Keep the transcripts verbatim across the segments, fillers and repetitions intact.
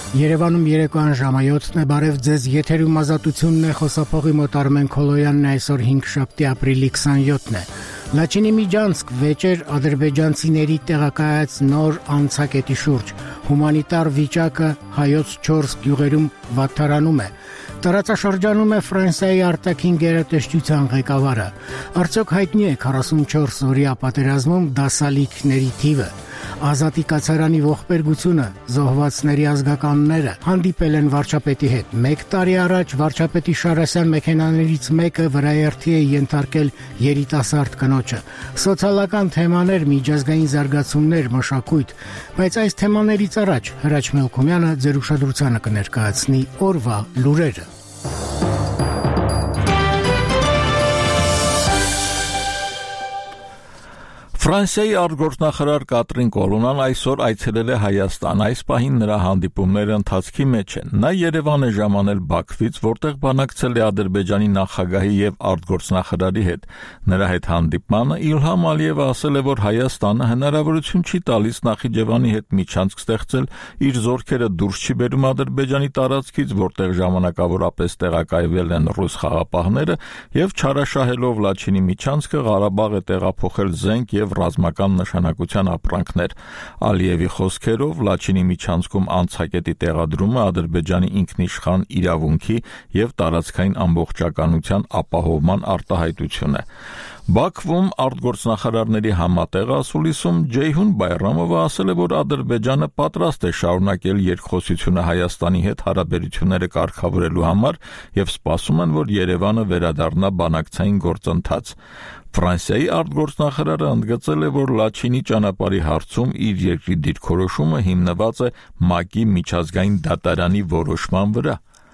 Երևանում երեկոյան ժամը յոթն է, բարև ձեզ, եթերում ազատությունն է, խոսափողի մոտ Արմեն Քոլոյանն է, այսօր հինգշաբթի ապրիլի քսաներկուսն է։ Լաչինի Միջանցք վեճեր ադրբեջանցիների տեղակայած նոր անցակետի շուրջ, հումանիտար վիճակը հայոց չորս գյուղերում վատթարանում է։ Տարածաշրջանում է Ֆրանսիայի արտաքին գերատեսչության ղեկավարը։ Արդյոք հայտնի է քառասունչորս օրյա պատերազմում դասալիքների թիվը։ Ազատի կացարանի ողբերգությունը, զոհվածների ազգականները հանդիպել են վարչապետի հետ։ Մեկ տարի առաջ վարչապետի Շարասյան մեքենաներից մեկը վրաերթի է ենթարկել երիտասարդ կնոջը։ Սոցիալական թեմաներ, միջազգային զարգացումներ, մշակույթ, բայց այս թեմաներից առաջ Հրաչ Մելքումյանը ձեր ուշադրությանը կներկայացնի օրվա լուրերը։ Ֆրանսիայի արտգործնախարար Կատրին Կոլոնան այսօր այցելել է Հայաստան, այս պահին նրա հանդիպումները ընթացքի մեջ են։ Նա Երևան է ժամանել Բաքվից, որտեղ բանակցել է Ադրբեջանի նախագահի եւ արտգործնախարարի հետ։ Նրա հետ հանդիպմանը Իլհամ Ալիևը ասել է, որ Հայաստանը հնարավորություն չի տալիս Նախիջևանի հետ միջանցք ստեղծել, իր զորքերը դուրս չի բերում Ադրբեջանի տարածքից, որտեղ ժամանակավորապես տեղակայվել են ռուս խաղապահները, եւ չարաշահելով Լաչինի միջանցքը Ղարաբաղ է տեղափոխել զենք եւ ռազմական նշանակության ապրանքներ։ Ալիևի խոսքերով Լաչինի միջանցքում անցակետի տեղադրումը Ադրբեջանի ինքնիշխան իրավունքի եւ տարածքային ամբողջականության ապահովման արտահայտություն է։ Բաքվում արտգործնախարարների համատեղ ասուլիսում Ջեյհուն Բայրամովը ասել է, որ Ադրբեջանը պատրաստ է շարունակել երկխոսությունը Հայաստանի հետ հարաբերությունները կարգավորելու համար եւ սպասում են, որ Երևանը վերադառնա բանակցային գործընթաց։ Ֆրանսիայի արտգործնախարարը ընդգծել է, որ Լաչինի ճանապարհի հարցում իր երկրի դիրքորոշումը հիմնված է ՄԱԿ-ի միջազգային դատարանի որոշման վրա։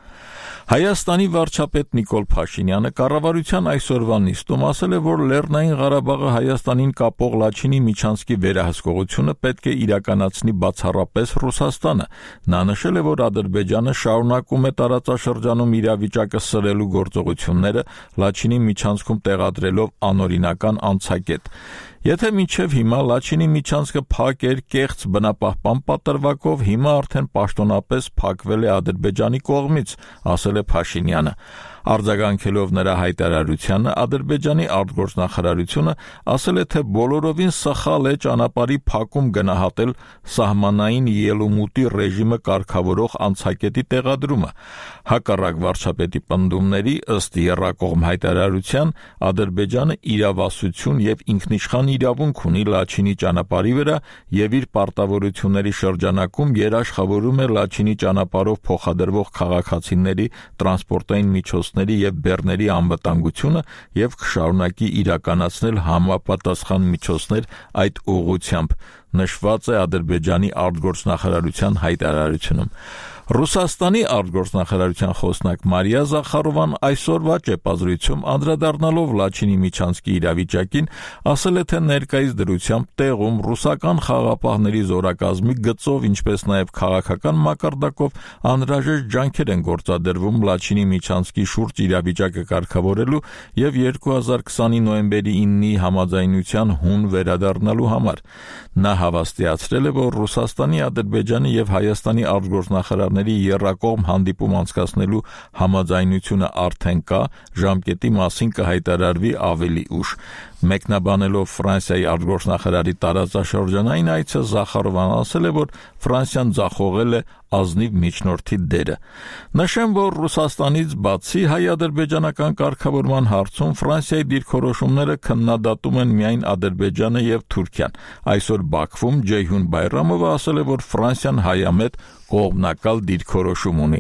Հայաստանի վարչապետ Նիկոլ Փաշինյանը կառավարության այսօրվա նիստում ասել է, որ Լեռնային Ղարաբաղը Հայաստանին կապող Լաչինի միջանցքի վերահսկողությունը պետք է իրականացնի բացառապես Ռուսաստանը։ Նա նշել է, որ Ադրբեջանը շարունակում է տարածաշրջանում իրավիճակը սրելու գործողությունները, Լաչինի միջանցքում տեղադրելով անօրինական անցակետ։ Եթե մինչև հիմա Լաչինի միջանցքը փակ էր կեղծ բնապահպան պատրվակով, հիմա արդեն պաշտոնապես փակվել է Ադրբեջանի կողմից, ասել է Փաշինյանը։ Արձագանքելով նրա հայտարարությանը, Ադրբեջանի արտգործնախարարությունը ասել է, թե բոլորովին սխալ է ճանապարհի փակում գնահատել սահմանային ելումուտի ռեժիմը կարգավորող անցակետի տեղադրումը։ Հակառակ վարչապետի պնդումների, ըստ եռակողմ հայտարարության, Ադրբեջանը իրավասություն եւ ինքնիշխան իրավունք ունի Լաչինի ճանապարհի վրա եւ իր պարտավորությունների շրջանակում երաշխավորում է Լաչինի ճանապարհով փոխադրվող քաղաքացիների տրանսպորտային միջոցների եւ բեռների անվտանգությունը եւ կշարունակի իրականացնել համապատասխան միջոցներ այդ ուղղությամբ, նշված է Ադրբեջանի արտգործնախարարության հայտարարությունում։ Ռուսաստանի արտգործնախարարության խոսնակ Մարիա Զախարովան այսօրվա ճեպազրույցում անդրադառնալով Լաչինի միջանցքի իրավիճակին ասել է, թե ներկայիս դրությամբ տեղում ռուսական խաղապահների զորակազմի գծով, ինչպես նաև քաղաքական մակարդակով անհրաժեշտ ջանքեր են գործադրվում Լաչինի միջանցքի շուրջ իրավիճակը կարգավորելու եւ երկու հազար քսանի նոյեմբերի իննի համաձայնության հուն վերադառնալու համար։ Նա հավաստիացրել է, որ Ռուսաստանի, Ադրբեջանի եւ Հայաստանի արտգործնախարարների եռակողմ հանդիպում անցկացնելու համաձայնությունը արդեն կա, ժամկետի մասին կհայտարարվի ավելի ուշ։ Մեկնաբանելով Ֆրանսիայի արտգործնախարարի տարածաշրջանային այցը, Զախարովան ասել է, որ Ֆրանսիան ձախողել է ազնիվ միջնորդի դերը։ Նշեմ, որ Ռուսաստանից բացի հայ-ադրբեջանական կարգավորման հարցում Ֆրանսիայի դիրքորոշումները քննադատում են միայն Ադրբեջանը եւ Թուրքիան։ Այսօր Բաքվում Ջեյհուն Բայրամովը ասել է, որ Ֆրանսիան հայամետ կողմնակալ դիրքորոշում ունի։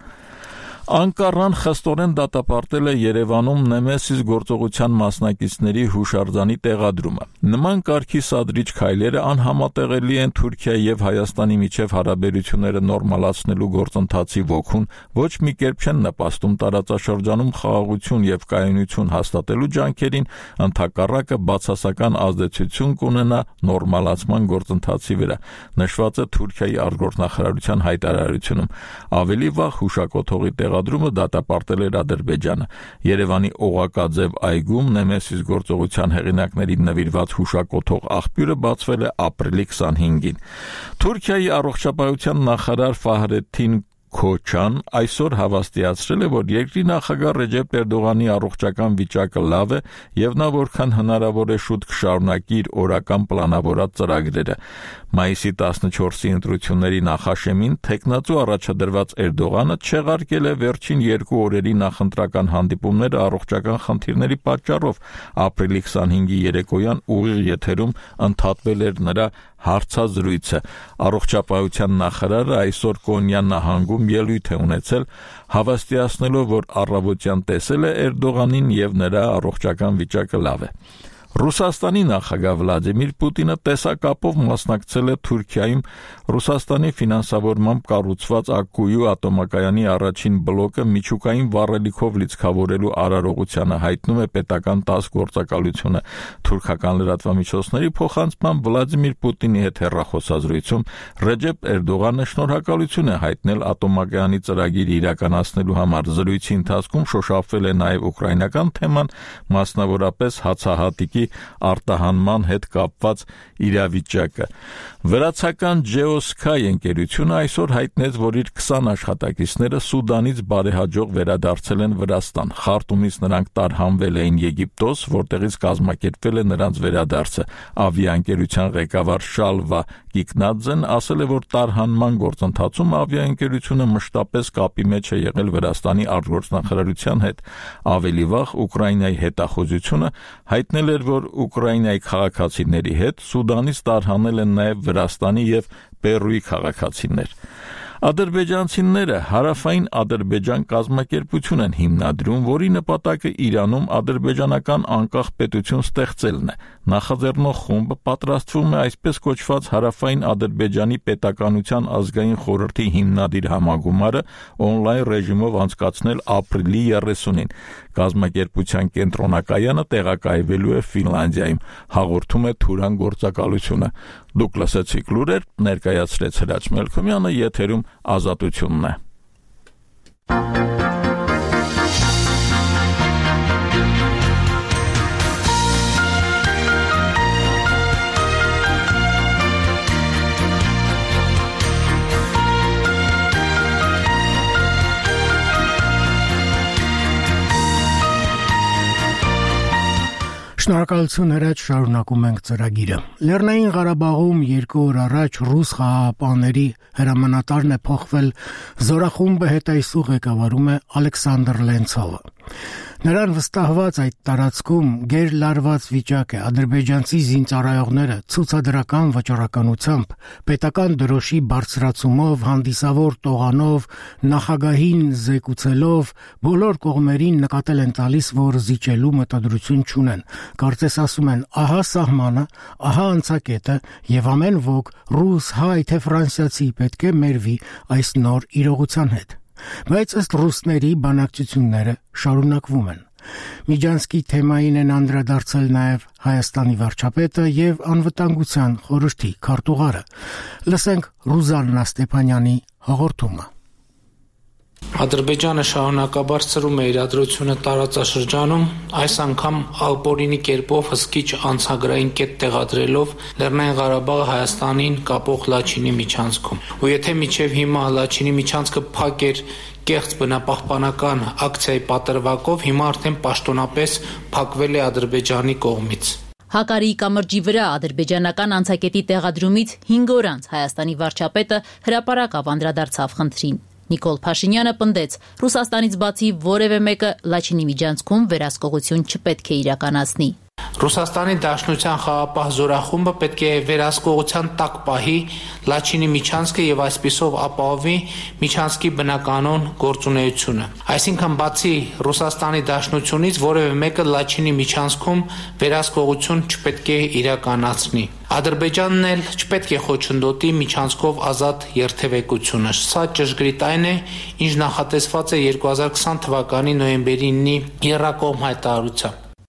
Անկարան խստորեն դատապարտել է Երևանում Նեմեսիս գործողության մասնակիցների հուշարձանի տեղադրումը։ Նման կարգի սադրիչ քայլերը անհամատեղելի են Թուրքիայի եւ Հայաստանի միջև հարաբերությունները նորմալացնելու գործընթացի ոգուն, ոչ մի կերպ չեն նպաստում տարածաշրջանում խաղաղություն եւ կայունություն հաստատելու ջանքերին, ընդհակառակը բացասական ազդեցություն կունենա նորմալացման գործընթացի վրա, նշված է Թուրքիայի արտգործնախարարության հայտարարությունում։ Ավելի վաղ հուշակոթողի տեղ տեղադրումը դատապարտել էր Ադրբեջանը։ Երևանի Օղակաձև այգում Նեմեսիս գործողության հեղինակներին նվիրված հուշակոթող աղբյուրը բացվել է ապրիլի քսանհինգին։ Թուրքիայի առողջապահության նախարար Ֆահրեդդին Քոչան այսօր հավաստիացրել է, որ երկրի նախագահ Ռեջեփ Էրդողանի առողջական վիճակը լավ է եւ նա որքան հնարավոր է շուտ կշարունակի իր օրական պլանավորած ծրագրերը։ Մայիսի տասնչորսի ընտրությունների նախաշեմին թեկնածու առաջադրված Էրդողանը չեղարկել է վերջին երկու օրերի նախընտրական հանդիպումները առողջական խնդիրների պատճառով։ Ապրիլի քսանհինգի երեկոյան ուղիղ եթերում ընդհատվել էր նրա հարցազրույցը։ Առողջապահության նախարարը այսօր Կոնյան նահանգում ելույթ է ունեցել, հավաստիացնելով, որ առավոտյան տեսել է Էրդողանին եւ նրա առողջական վիճակը լավ է։ Ռուսաստանի նախագահ Վլադիմիր Պուտինը տեսակապով մասնակցել է Թուրքիայում Ռուսաստանի ֆինանսավորմամբ կառուցված Ակկույու ատոմակայանի առաջին բլոկը միջուկային վառելիքով լիցքավորելու արարողությանը, հայտնում է պետական տաս գործակալությունը։ Թուրքական լրատվամիջոցների փոխանցմամբ Վլադիմիր Պուտինի հետ հեռախոսազրույցում Ռեջեփ Էրդողանը շնորհակալություն է հայտնել ատոմակայանի ծրագիրը իրականացնելու համար։ Զրույցի ընթացքում շոշափվել է նաև ուկրաինական թեման, մասնավորապես հացահատիկի արտահանման հետ կապված իրավիճակը։ Վրացական Geosky ընկերությունը այսօր հայտնեց, որ իր քսան աշխատակիցները Սուդանից բարեհաջող վերադարձել են Վրաստան։ Խարտումից նրանք տարհանվել էին Եգիպտոս, որտեղից կազմակերպվել է նրանց վերադարձը։ Ավիաընկերության ղեկավար Շալվա Կիկնաձեն ասել է, որ տարհանման գործընթացում ավիաընկերությունը մշտապես կապի մեջ է եղել Վրաստանի արտգործնախարարության հետ։ Ավելի վաղ Ուկրաինայի հետախուզությունը հայտնել էր, որ Ուկրաինայի քաղաքացիների հետ Սուդանից տարհանել են նաև Վրաստանի եւ Պերուի քաղաքացիներ։ Ադրբեջանցիները հարավային Ադրբեջան կազմակերպություն են հիմնադրում, որի նպատակը Իրանում ադրբեջանական անկախ պետություն ստեղծելն է։ Նախաձեռնող խումբը պատրաստվում է այսպես կոչված հարավային Ադրբեջանի պետականության ազգային խորհրդի հիմնադիր համագումարը օնլայն ռեժիմով անցկացնել ապրիլի երեսունին։ Կազմակերպության կենտրոնակայանը տեղակայվելու է Ֆինլանդիայում, հաղորդում է Թուրան գործակալությունը։ Դուք լսեցիք լուրեր, ներկայացրեց Հրաչ Մելքոմյանը, եթերում Ազատությունն է։ Շնորհակալություն Հրաչ, շարունակում ենք ծրագիրը։ Լեռնային Ղարաբաղում երկու օր առաջ ռուս խաղաղապահների հրամանատարն է փոխվել, զորախումբը հետայսու ղեկավարում է Ալեքսանդր Լենցովը։ Նրան վստահված այդ տարածքում գերլարված վիճակ է, ադրբեջանցի զինծառայողները ցուցադրական վճռականությամբ, պետական դրոշի բարձրացումով, հանդիսավոր տողանով, նախագահին զեկուցելով, բոլոր կողմերին նկատել են տալիս, որ զիջելու մտադրություն չունեն։ Կարծես ասում են, ահա սահմանը, ահա անցակետը եւ ամեն ոք ռուս, հայ թե ֆրանսիացի պետք է մերվի այս նոր իրողության հետ։ Բայց ըստ ռուսների բանակցությունները շարունակվում են։ Միջանցքի թեմային են անդրադարձել նաև Հայաստանի վարչապետը եւ անվտանգության խորհրդի քարտուղարը։ Լսենք Ռուզաննա Ստեփանյանի հաղորդումը։ Ադրբեջանը շարունակաբար ցրում է իրադրությունը տարածաշրջանում, այս անգամ ալպորինի կերպով հսկիչ անցագրային կետ տեղադրելով Լեռնային Ղարաբաղը Հայաստանին կապող Լաչինի միջանցքում։ Ու եթե մինչև հիմա Լաչինի միջանցքը փակ էր կեղծ բնապահպանական ակցիայի պատրվակով, հիմա արդեն պաշտոնապես փակվել է Ադրբեջանի կողմից։ Հակարիի կամրջի վրա ադրբեջանական անցակետի տեղադրումից հինգ օր անց Հայաստանի վարչապետը հրապարակավ անդրադարձավ խնդրին։ Նիկոլ Փաշինյանը պնդեց, Ռուսաստանից բացի որևէ մեկը Լաչինի միջանցքում վերահսկողություն չպետք է իրականացնի։ Ռուսաստանի Դաշնության խաղապահ զորախումբը պետք է վերահսկողության տակ պահի Լաչինի միջանցքը եւ այսպիսով ապահովի միջանցքի բնականոն գործունեությունը։ Այսինքն բացի Ռուսաստանի Դաշնությունից որևէ մեկը Լաչինի միջանցքում վերահսկողություն չպետք է իրականացնի։ Ադրբեջանն էլ չպետք է խոչընդոտի միջանցքով ազատ երթևեկությունը։ Սա ճշգրիտ այն է, ինչ նախատեսված է երկու հազար քսան թվականի նոյեմբերի ինի եռակողմ հայտարարությամբ։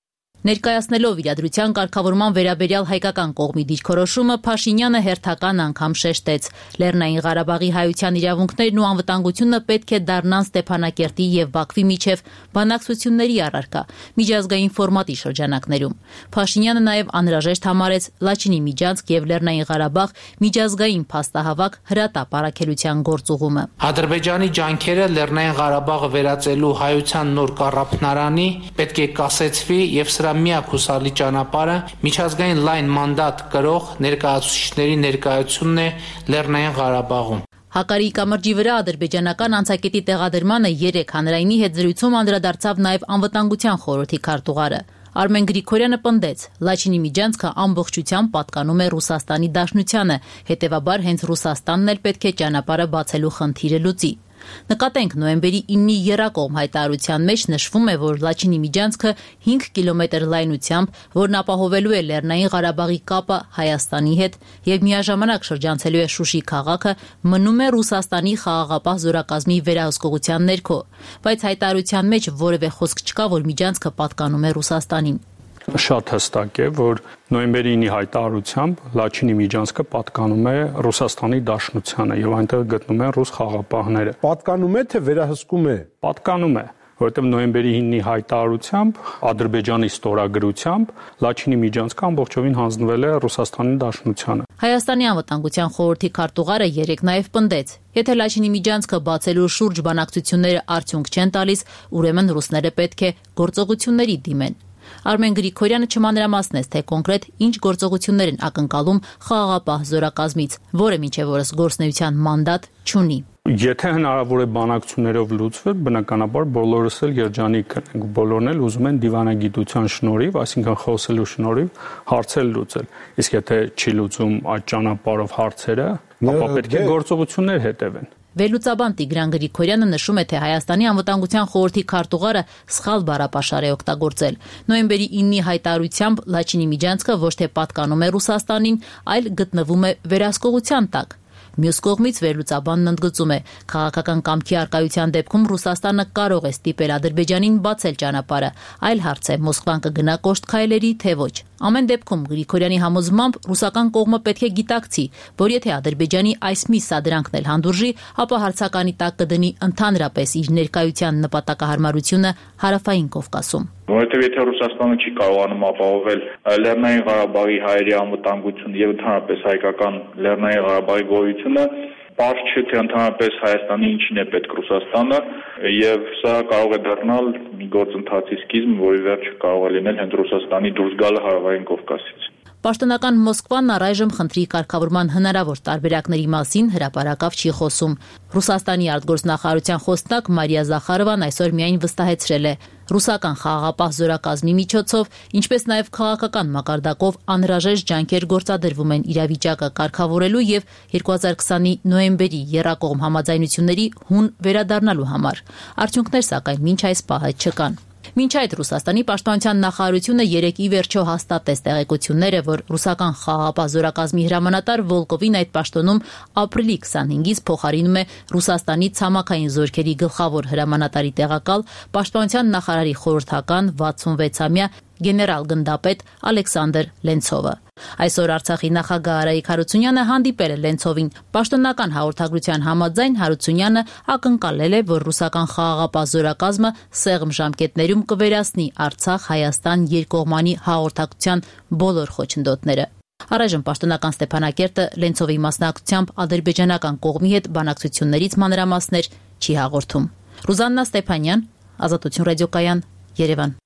Ներկայացնելով իրադրության կարգավորման վերաբերյալ հայկական կողմի դիրքորոշումը, Փաշինյանը հերթական անգամ շեշտեց. Լեռնային Ղարաբաղի հայության իրավունքներն ու անվտանգությունը պետք է դառնան Ստեփանակերտի եւ Բաքվի միջև բանակցությունների առարկա, միջազգային ֆորմատի շրջանակներում։ Փաշինյանը նաեւ անհրաժեշտ համարեց Լաչինի Միջանցք եւ Լեռնային Ղարաբաղ միջազգային փաստահավաք հրատապ առաքելության գործուղումը։ Ադրբեջանի ջանքերը Լեռնային Ղարաբաղը վերածելու հայության նոր կառավարանի պետք է կասեցվի եւ սրա միակ հուսալի ճանապարհը միջազգային լայն մանդատ կրող ներկայացուցիչների ներկայությունն է Լեռնային Ղարաբաղում։ Հակարի կամրջի վրա ադրբեջանական անցակետի տեղադրմանը երեք հանրայինի հետ զրույցում անդրադարձավ նաև անվտանգության խորհրդի քարտուղարը։ Արմեն Գրիգորյանը պնդեց. Լաչինի Միջանցքը ամբողջությամբ պատկանում է Ռուսաստանի Դաշնությանը, հետևաբար հենց Ռուսաստանն էլ պետք է ճանապարհը բացելու խնդիրը լուծի։ Նկատենք նոյեմբերի իննի եռակողմ հայտարարության մեջ նշվում է, որ Լաչինի Միջանցքը հինգ կիլոմետր լայնությամբ, որն ապահովելու է Լեռնային Ղարաբաղի կապը Հայաստանի հետ եւ միաժամանակ շրջանցելու է Շուշի քաղաքը, մնում է Ռուսաստանի խաղաղապահ զորակազմի վերահսկողության ներքո, բայց հայտարարության մեջ որևէ խոսք չկա, որ Միջանցքը պատկանում է Ռուսաստանին։ Շատ հստակ է, որ նոյեմբերի ինի հայտարարությամբ Լաչինի Միջանցքը պատկանում է Ռուսաստանի Դաշնությանը եւ այնտեղ գտնում են ռուս խաղապահները։ Պատկանում է թե վերահսկում է։ Պատկանում է, որովհետեւ նոյեմբերի ինի հայտարարությամբ Ադրբեջանի ստորագրությամբ Լաչինի Միջանցքը ամբողջովին հանձնվել է Ռուսաստանի Դաշնությանը։ Հայաստանի անվտանգության խորհրդի քարտուղարը երեք նաև պնդեց. Եթե Լաչինի Միջանցքը բացելու շուրջ բանակցությունները արդյունք չեն տալիս, ուրեմն ռուսները պետք է գործողությունների դիմեն։ Արմեն Գրիգորյանը չմանրամասնեց, թե կոնկրետ ինչ գործողություններ են ակնկալում խաղաղապահ զորակազմից, որը մինչև օրս գործնեության մանդատ չունի։ Եթե հնարավոր է բանակցություններով լուծվել, բնականաբար բոլորս էլ երջանիկ ենք, բոլորն էլ ուզում են դիվանագիտության շնորհիվ, այսինքն խոսելու շնորհիվ հարցեր լուծել։ Իսկ եթե չի լուծում այդ ճանապարհով հարցերը, ապա պետք է գործողություններ հետևեն։ Վերլուծաբան Տիգրան Գրիգորյանը նշում է, թե Հայաստանի անվտանգության խորհրդի քարտուղարը սխալ բառապաշար է օգտագործել։ Նոյեմբերի իննի հայտարարությամբ Լաչինի Միջանցքը ոչ թե պատկանում է Ռուսաստանին, այլ գտնվում է վերահսկողության տակ։ Մյուս կողմից վերլուծաբանն ընդգծում է, քաղաքական կամքի արկայության դեպքում Ռուսաստանը կարող է ստիպել Ադրբեջանին բացել ճանապարհը, այլ հարց է Մոսկվան կգնա կոշտ քայլերի, թե ոչ։ Ամեն դեպքում Գրիգորյանի համոզմամբ ռուսական կողմը պետք է գիտակցի, որ եթե Ադրբեջանի այս մի սադրանքն էլ հանդուրժի, ապա հարցականի տակ կդնի ընդհանրապես իր ներկայության նպատակահարմարությունը Հարավային Կովկասում։ Որովհետև եթե Ռուսաստանը չի կարողանում ապահովել Լեռնային Ղարաբաղի հայերի անվտանգությունը եւ ընդհանրապես հայկական Լեռնային Ղարաբաղի գոյությունը, պարզ չէ թե ընդհանրապես Հայաստանի ինչին է պետք Ռուսաստանը եւ սա կարող է դառնալ մի գործընթացի սկիզբ, որի վերջը կարող է լինել հենց Ռուսաստանի դուրս գալը Հարավային Կովկասից։ Պաշտոնական Մոսկվան առայժմ խնդրի կարգավորման հնարավոր տարբերակների մասին հրապարակավ չի խոսում։ Ռուսաստանի արտգործնախարարության խոսնակ Մարիա Զախարովան այսօր միայն վստահեցրել է. ռուսական խաղաղապահ զորակազմի միջոցով, ինչպես նաև քաղաքական մակարդակով անհրաժեշտ ջանքեր գործադրվում են իրավիճակը կարգավորելու եւ երկու հազար քսանի նոյեմբերի եռակողմ համաձայնությունների հուն վերադառնալու համար։ Արդյունքներ սակայն մինչ այս պահը չկան։ Մինչ այդ Ռուսաստանի պաշտպանության նախարարությունը երեկ ի վերջո հաստատեց տեղեկությունները, որ ռուսական խաղաղապահ զորակազմի հրամանատար Վոլկովին այդ պաշտոնում ապրիլի քսանհինգից փոխարինում է Ռուսաստանի ցամաքային զորքերի գլխավոր հրամանատարի տեղակալ պաշտպանության նախարարի խորհրդական վաթսունվեցամյա գեներալ-գնդապետ Ալեքսանդր Լենցովը։ Այսօր Արցախի նախագահ Արայիկ Հարությունյանը հանդիպել է Լենցովին։ Պաշտոնական հաղորդագրության համաձայն Հարությունյանը ակնկալել է, որ ռուսական խաղաղապահ զորակազմը սեղմ ժամկետներում կվերացնի Արցախ-Հայաստան երկկողմանի հաղորդակցության բոլոր խոչընդոտները։ Առայժմ պաշտոնական Ստեփանակերտը Լենցովի մասնակցությամբ ադրբեջանական կողմի հետ բանակցություններից մանրամասներ չի հաղորդում։ Ռուզաննա Ստեփանյան, Ազատություն ռադիոկայան, Երևան։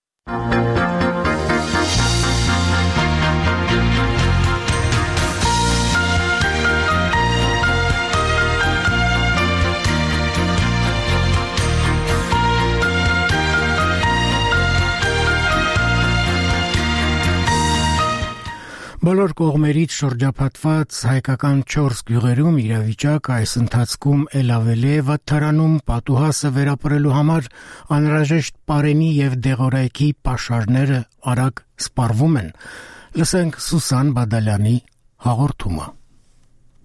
Բոլոր կողմերից շրջափատված հայկական չորս գյուղերում իրավիճակը այս ընթացքում էլ ավելի է վատթարանում, պատուհասը վերապրելու համար անհրաժեշտ պարենի եւ դեղորայքի պաշարները արագ սպառվում են։ Լսենք Սուսան Բադալյանի հաղորդումը։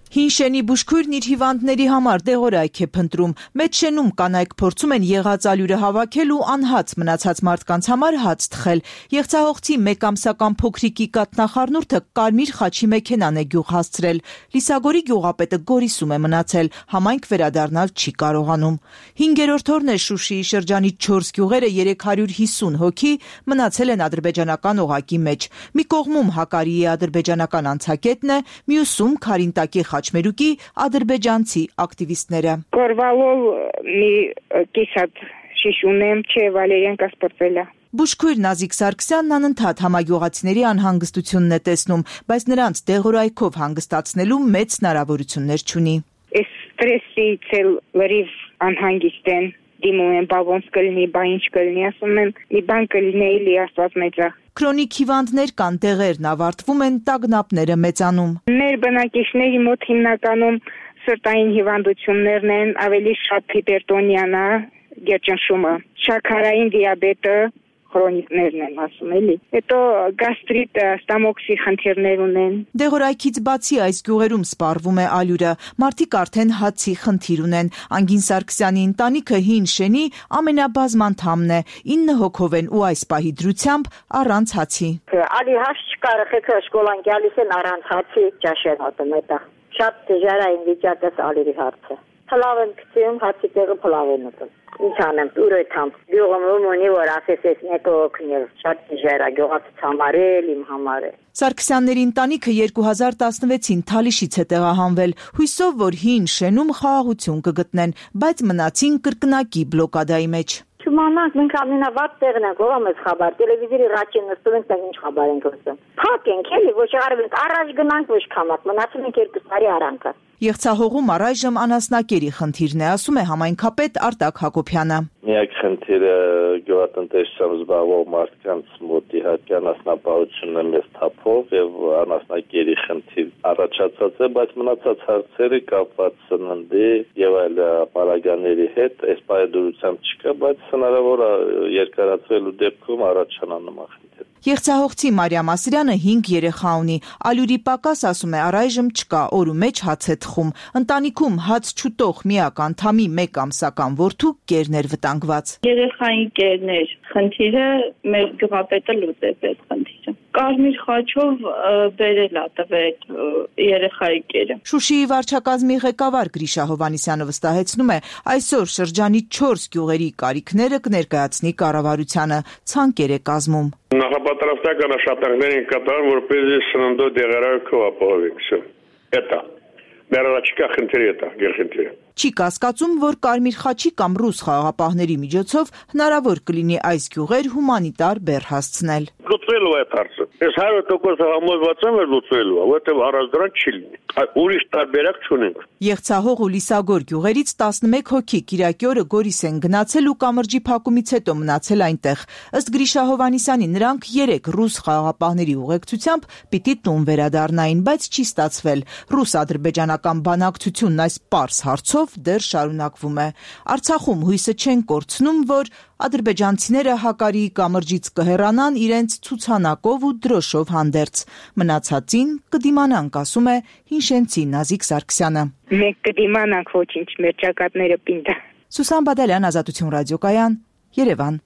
Հին շենի բուժքույրն իր հիվանդների համար դեղորայք է փնտրում։ Մեծ շենում կանայք փորձում են եղած ալյուրը հավաքել ու անհաց մնացած մարդկանց համար հաց թխել։ Եղցահողցի մեկ ամսական փոքրիկի կաթնախառնուրդը կարմիր խաչի մեքենան է գյուղ հասցրել։ Լիսագորի գյուղապետը գորիսում է մնացել, համայնք վերադառնալ չի կարողանում։ Հինգերորդ օրն է Շուշիի շրջանի չորս գյուղերը երեք հարյուր հիսուն հոգի մնացել են ադրբեջանական օղակի մեջ։ Մի կողմում Հակարիի ադրբեջանական անցակետն է, մյուսում Քարինտակի խաչմերուկի ադրբեջանցի ակտիվիստները։ Կորվալով մի կիսատ շիշ ունեմ, չէ Վալերիան կասպրծելա։ Բուժքույր Նազիկ Սարգսյանն անընդհատ համագյուղացիների անհանգստությունն է տեսնում, բայց նրանց դեղորայքով հանգստացնելու մեծ հնարավորություններ չունի։ Այս ստրեսից էլ լրիվ անհանգիստ են, դիմում են, բա ոնց կլինի, բա ինչ կլինի, ասում են, մի բան կլինի, էլի Աստված մեծ է։ Քրոնիկ հիվանդներ կան, դեղերն ավարտվում են, տագնապները մեծանում։ Մեր բնակիչների մոտ հիմնականում սրտային հիվանդություններն են, ավելի շատ հիպերտոնիան է, գերջանշումը, շաքարային դիաբետը, քրոնիկներն են ասում էլի։ Հետո գաստրիտ, ստամոքսի խնդիրներ ունեն։ Դեղորայքից բացի այս գյուղերում սպառվում է ալյուրը, մարդիկ արդեն հացի խնդիր ունեն։ Անգին Սարգսյանի ընտանիքը հին շենի ամենաբազմանդամն է, ինը հոգով են ու այս պահի դրությամբ առանց հացի։ Ալի հաշ չկա, եղեքը շկոլան գալիս են առանց հացի ճաշեն հոտում էտա։ Շատ դժվարային վիճակս ալերի հարցը։ Փլավ են գցում, հացի տեղը փլավ են ուտում։ Ինչ անեմ, ուրույթամ, գյուղում ունի, որ ասես ես մեկը օգնել, շատ դժվար է գյուղացուց համար էլ, իմ համար էլ։ Սարգսյանների ընտանիքը երկու հազար տասնվեցին Թալիշից է տեղահանվել, հույսով, որ հին շենում խաղաղություն կգտնեն, բայց մնացին կրկնակի բլոկադայի մեջ։ Չումանանք, մենք ամենավատ տեղն ենք, ով ամես խաբար, տելևիզորի ռաչին նստում ենք, ինչ խաբար ենք ոսում։ Փակ ենք, էլի, ոչ արվենք, առաջ գնանք, ոչ կամակ, մնացում ենք երկու տարի արանքը։ Եղցահողում առայժմ անասնակերի խնդիրն է, ասում է համայնքապետ Արտակ Հակոբյանը։ Միակ խնդիրը գյուղատնտեսությամբ զբաղվող մարդկանց մոտ իհարկե անասնապահությունն է մեծ թափով եւ անասնակերի խնդիր առաջացած է, բայց մնացած հարցերը կապված սննդի եւ այլ ապարագաների հետ այս պայդրությամբ չկա, բայց հնարավոր է երկարացվելու դեպքում առաջանա նման խնդիր։ Եղցահողցի Մարիամ Ասրյանը հինգ երեխա ունի, ալյուրի պակաս ասում է առայժմ չկա, օրու մեջ հաց է թխում։ Ընտանիքում հաց չուտող միակ անդամի մեկ ամսական որդու կերն էր վտանգված։ Երեխային կերներ, խնդիրը մեր գյուղապետը լուծեց այդ խնդիրը։ Կարմիր խաչով բերել է տվել երեխայի կերը։ Շուշիի վարչակազմի ղեկավար Գրիշա Հովանիսյանը վստահեցնում է, այսօր շրջանի չորս գյուղերի կարիքները կներկայացնի կառավարությանը, ցանկեր է կազմում։ Նախապատրաստական աշխատանքներ են կատարում, որպեսզի սննդով դեղորայքով ապահովենք։ Էտա։ Մեր առաջիկա խնդիրը է, գերխնդիրը։ Չի կասկածում, որ Կարմիր խաչի կամ ռուս խաղաղապահների միջոցով հնարավոր կլինի այս գյուղեր հումանիտար բեռ հասցնել։ Լուծվելու է հարցը։ Ես հարյուր տոկոս համոզված եմ, որ լուծվելու է, որտեղ առանց դրան չի լինի։ Ուրիշ տարբերակ չունենք։ Եղցահող ու Լիսագոր գյուղերից տասնմեկ հոգի կիրակի օրը Գորիս են գնացել ու կամրջի փակումից հետո մնացել այնտեղ։ Ըստ Գրիշա Հովանիսյանի նրանք երեք ռուս խաղաղապահների ուղեկցությամբ պիտի տուն վերադառնային, բայց չի ստացվել։ Ռուս-ադրբեջանական բանակցությունն այս պարզ հարցով դեռ շարունակվում է։ Արցախում հույսը չեն կորցնում, որ ադրբեջանցիները Հակարիի կամրջից կհեռանան իրենց ցուցանակով ու դրոշով հանդերձ։ Մնացածին կդիմանանք, ասում է հինշենցի Նազիկ Սարգսյանը։ Մենք կդիմանանք, ոչինչ, մեր ճակատները պինդ։ Սուսան Բադալյան, Ազատություն ռադիոկայան, Երևան։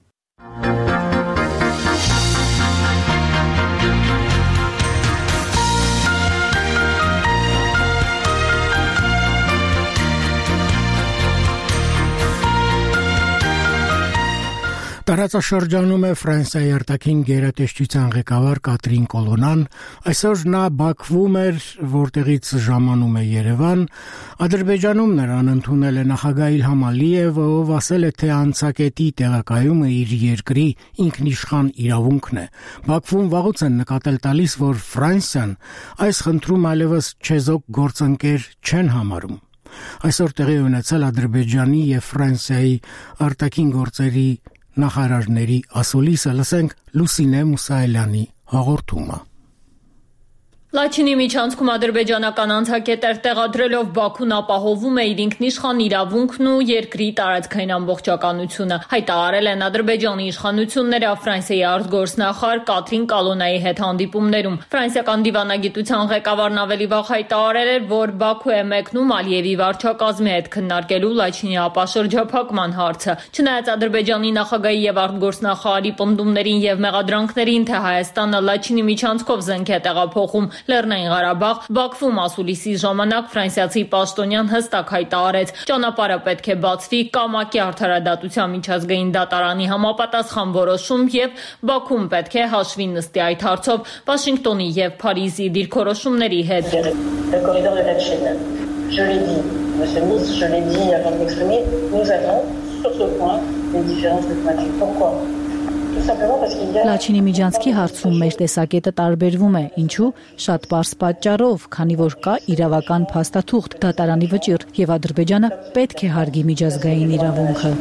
Տարածաշրջանում է Ֆրանսիայի արտաքին գերատեսչության ղեկավար Կատրին Կոլոնան, այսօր նա Բաքվում էր, որտեղից ժամանում է Երևան, Ադրբեջանում նրան ընդունել է նախագահ Իլհամ Ալիևը, ով ասել է, թե անցակետի տեղակայումը իր երկրի ինքնիշխան իրավունքն է։ Բաքվում վաղուց են նկատել տալիս, որ Ֆրանսիան այս խնդրում այլևս չեզոք գործընկեր չեն համարում։ Այսօր տեղի ունեցել Ադրբեջանի եւ Ֆրանսիայի արտաքին գործերի նախարարների ասուլիսը, լսենք Լուսինե Մուսայելյանի հաղորդումը։ Լաչինի միջանցքում ադրբեջանական անցակետեր տեղադրելով Բաքուն ապահովում է իր ինքնիշխան իրավունքն ու երկրի տարածքային ամբողջականությունը, հայտարարել են Ադրբեջանի իշխանությունները Ֆրանսիայի արտգործնախարար Կատրին Կալոնայի հետ հանդիպումներում։ Ֆրանսիական դիվանագիտության ղեկավարն ավելի վաղ հայտարարել էր, որ Բաքու է մեկնում Ալիևի վարչակազմի հետ քննարկելու Լաչինի ապաշրջափակման հարցը։ Չնայած Ադրբեջանի նախագահի եւ արտգործնախարարի պնդումներին եւ մեղադրանքներին, թե Հայաստանը Լաչինի միջանցքով զենք է տեղափոխում Լեռնային Ղարաբաղ, Բաքվում ասուլիսի ժամանակ ֆրանսիացի պաշտոնյան հստակ հայտարարեց, ճանապարհը պետք է բացվի կամակի արդարադատության միջազգային դատարանի համապատասխան որոշում եւ Բաքուն պետք է հաշվի նստի այդ հարցով Վաշինգտոնի եւ Փարիզի դիրքորոշումների հետ։ Je l'ai dit, monsieur le ministre, je l'ai dit avant de m'exprimer, nous avons sur ce point des différences de point de vue. Pourquoi? Լաչինի միջանցքի հարցում մեր տեսակետը տարբերվում է, ինչու շատ պարզ պատճառով, քանի որ կա իրավական փաստաթուղթ, դատարանի վճիռ եւ Ադրբեջանը պետք է հարգի միջազգային իրավունքը։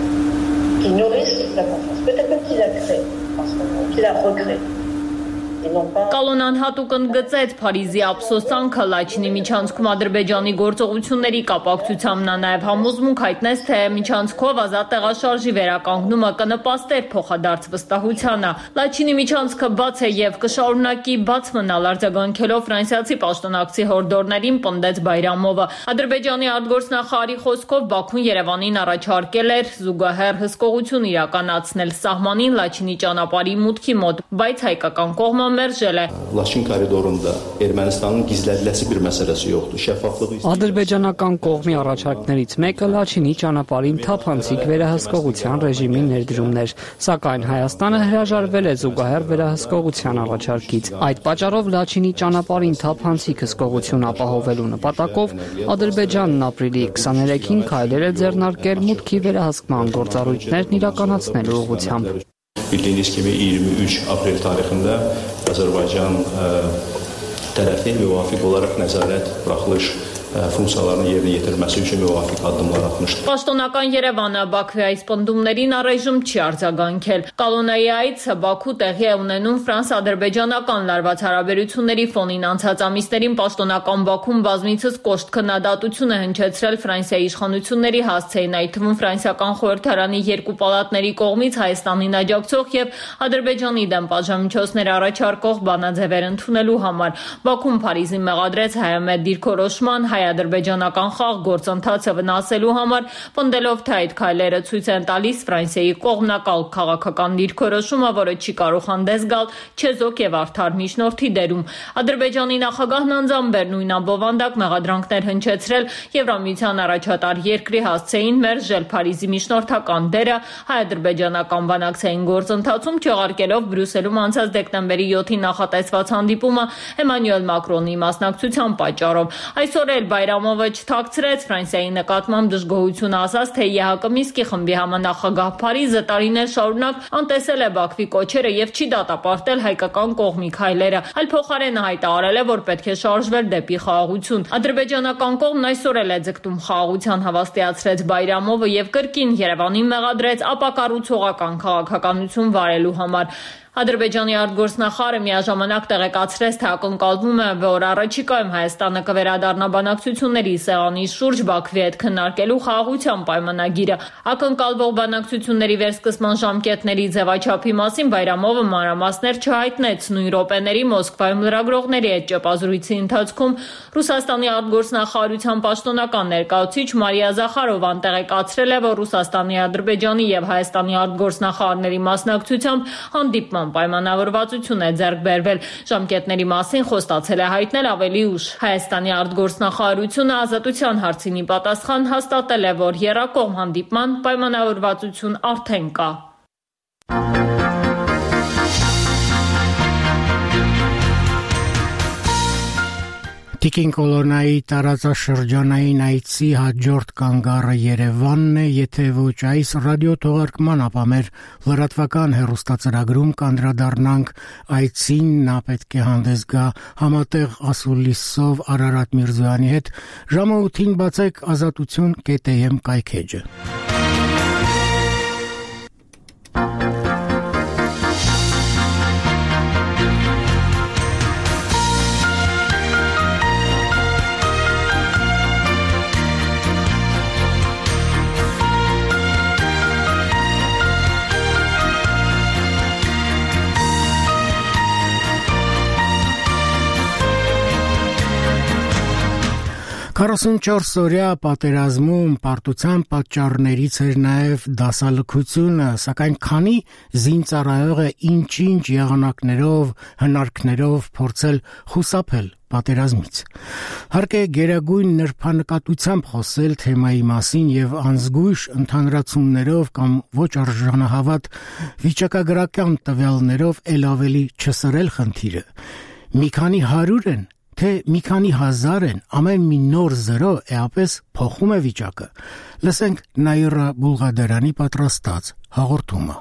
Կալոնան հատուկ ընդգծեց Փարիզի ափսոսանքը Լաչինի միջանցքում Ադրբեջանի գործողությունների կապակցությամբ նա նաև համոզմունք հայտնեց, թե միջանցքով ազատ տեղաշարժի վերականգնումը կնպաստեր փոխադարձ վստահությանը։ Լաչինի միջանցքը բաց է եւ կշարունակի բաց մնալ, արձագանքելով ֆրանսիացի պաշտոնակցի հորդորներին պնդեց Բայրամովը։ Ադրբեջանի արտգործնախարարի խոսքով Բաքուն Երևանին առաջարկել էր զուգահեռ հսկողություն իրականացնել սահմանին Լաչինի ճանապարհի մուտքի մոտ, բայց հայկական կողմը Լաչին կորիդորunda Ermənistanın gizlədiləsi bir məsələsi yoxdur. Şəffaflığı Ադրբեջանական կողմի առաջարկներից մեկը Լաչինի ճանապարհին թափանցիկ վերահսկողության ռեժիմի ներդրումն էր, սակայն Հայաստանը հրաժարվել է զուգահեռ վերահսկողության առաջարկից։ Այդ պատճառով Լաչինի ճանապարհին թափանցիկ հսկողություն ապահովելու նպատակով Ադրբեջանն ապրիլի քսաներեքին քայլեր է ձեռնարկել մուտքի վերահսկման գործառույթներն իրականացնելու ուղղությամբ։ Bildiyiniz kimi iyirmi üç aprel tarixində Azərbaycan tərəfi müvafiq olaraq nəzarət buraxılış funksiyalarını yerinə yetirməsi üçün müvafiq addımlar atmışdı. Պաշտոնական Երևանը Բաքվի այս պնդումներին առայժմ չի արձագանքել։ Կալոնայի այցը Բաքու տեղի է ունենում ֆրանս-ադրբեջանական լարված հարաբերությունների ֆոնին անցած ամիսներին պաշտոնական Բաքուն բազմիցս կոշտ քննադատություն է հնչեցրել Ֆրանսիայի իշխանությունների հասցեին, այդ թվում ֆրանսիական խորհրդարանի երկու պալատների կողմից Հայաստանին աջակցող եւ Ադրբեջանի դեմ պատժամիջոցներ առաջարկող բանաձևեր ընդունելու համար։ Բաքուն Փարիզին մեղադրեց հայամետ դիրքորոշման հայ-ադրբեջանական խաղ գործընթացը վնասելու համար, պնդելով, թե այդ քայլերը ցույց են տալիս Ֆրանսիայի կողմնակալ քաղաքական դիրքորոշումը, որը չի կարող հանդես գալ չեզոք եւ արդար միջնորդի դերում։ Ադրբեջանի նախագահն անձամբ նույն ամբովանդակ մեղադրանքներ հնչեցրել Եվրամիության առաջատար երկրի հասցեին մերժել Փարիզի միջնորդական դերը հայ-ադրբեջանական բանակցային գործընթացում, չեղարկելով Բրյուսելում անցած դեկտեմբերի յոթին նախատեսված հանդիպումը Էմանուել Մակրոնի մասնակցության պատճառով։ Այսօր էլ Բայրամովը չթաքցրեց Ֆրանսիայի նկատմամբ դժգոհություն, ասաց, թե ԵՀԿ Մինսկի խմբի համանախագահ Փարիզը տարիներ շարունակ անտեսել է Բաքվի կոչերը եւ չի դատապարտել հայկական կողմի քայլերը, այլ փոխարենը հայտարարել է, որ պետք է շարժվել դեպի խաղաղություն։ Ադրբեջանական կողմն այսօր էլ է ձգտում խաղաղության, հավաստիացրեց Բայրամովը եւ կրկին Երևանին մեղադրեց ապակառուցողական քաղաքականություն վարելու համար։ Ադրբեջանի արտգործնախարարը միաժամանակ տեղեկացրեց, թե ակնկալվում է, որ առաջիկայում Հայաստանը կվերադառնա բանակցությունների սեղանի շուրջ Բաքվի հետ քննարկելու խաղաղության պայմանագիրը։ Ակնկալվող բանակցությունների վերսկսման ժամկետների ձևաչափի մասին Բայրամովը մանրամասներ չհայտնեց։ Նույն րոպեների Մոսկվայում լրագրողների հետ ճեպազրույցի ընթացքում Ռուսաստանի արտգործնախարարության պաշտոնական ներկայացուցիչ Մարիա Զախարովան տեղեկացրել է, որ Ռուսաստանի, Ադրբեջանի եւ Հայաստանի արտգործնախարարների մասնակցությամբ հանդիպման պայմանավորվածություն է ձեռք բերվել։ Ժամկետների մասին խոստացել է հայտնել ավելի ուշ։ Հայաստանի արտգործնախարարությունը ազատության հարցին ի պատասխան հաստատել է, որ եռակողմ հանդիպման պայմանավորվածություն արդեն կա։ Տիկին Կոլոնայի տարածաշրջանային այցի հաջորդ կանգառը Երևանն է, եթե ոչ այս ռադիոթողարկման, ապա մեր լրատվական հեռուստացրագրում կանդրադառնանք այցին, նա պետք է հանդես գա համատեղ ասուլիսով Արարատ Միրզոյանի հետ, ժամը ութին բացեք ազատություն կետ եմ կայքեջը։ քառասունչորս օրյա պատերազմում պարտության պատճառներից էր նաև դասալքությունը, սակայն քանի զինծառայող է ինչ-ինչ եղանակներով, հնարքներով փորձել խուսափել պատերազմից։ Հարկ է գերագույն նրբանկատությամբ խոսել թեմայի մասին եւ անզգույշ ընդհանրացումներով կամ ոչ արժանահավատ վիճակագրական տվյալներով ել ավելի չսրել խնդիրը։ Մի քանի հարյուր են, թե մի քանի հազար են, ամեն մի նոր զրո էապես փոխում է վիճակը։ Լսենք Նաիրա Բուլղադարյանի պատրաստած հաղորդումը։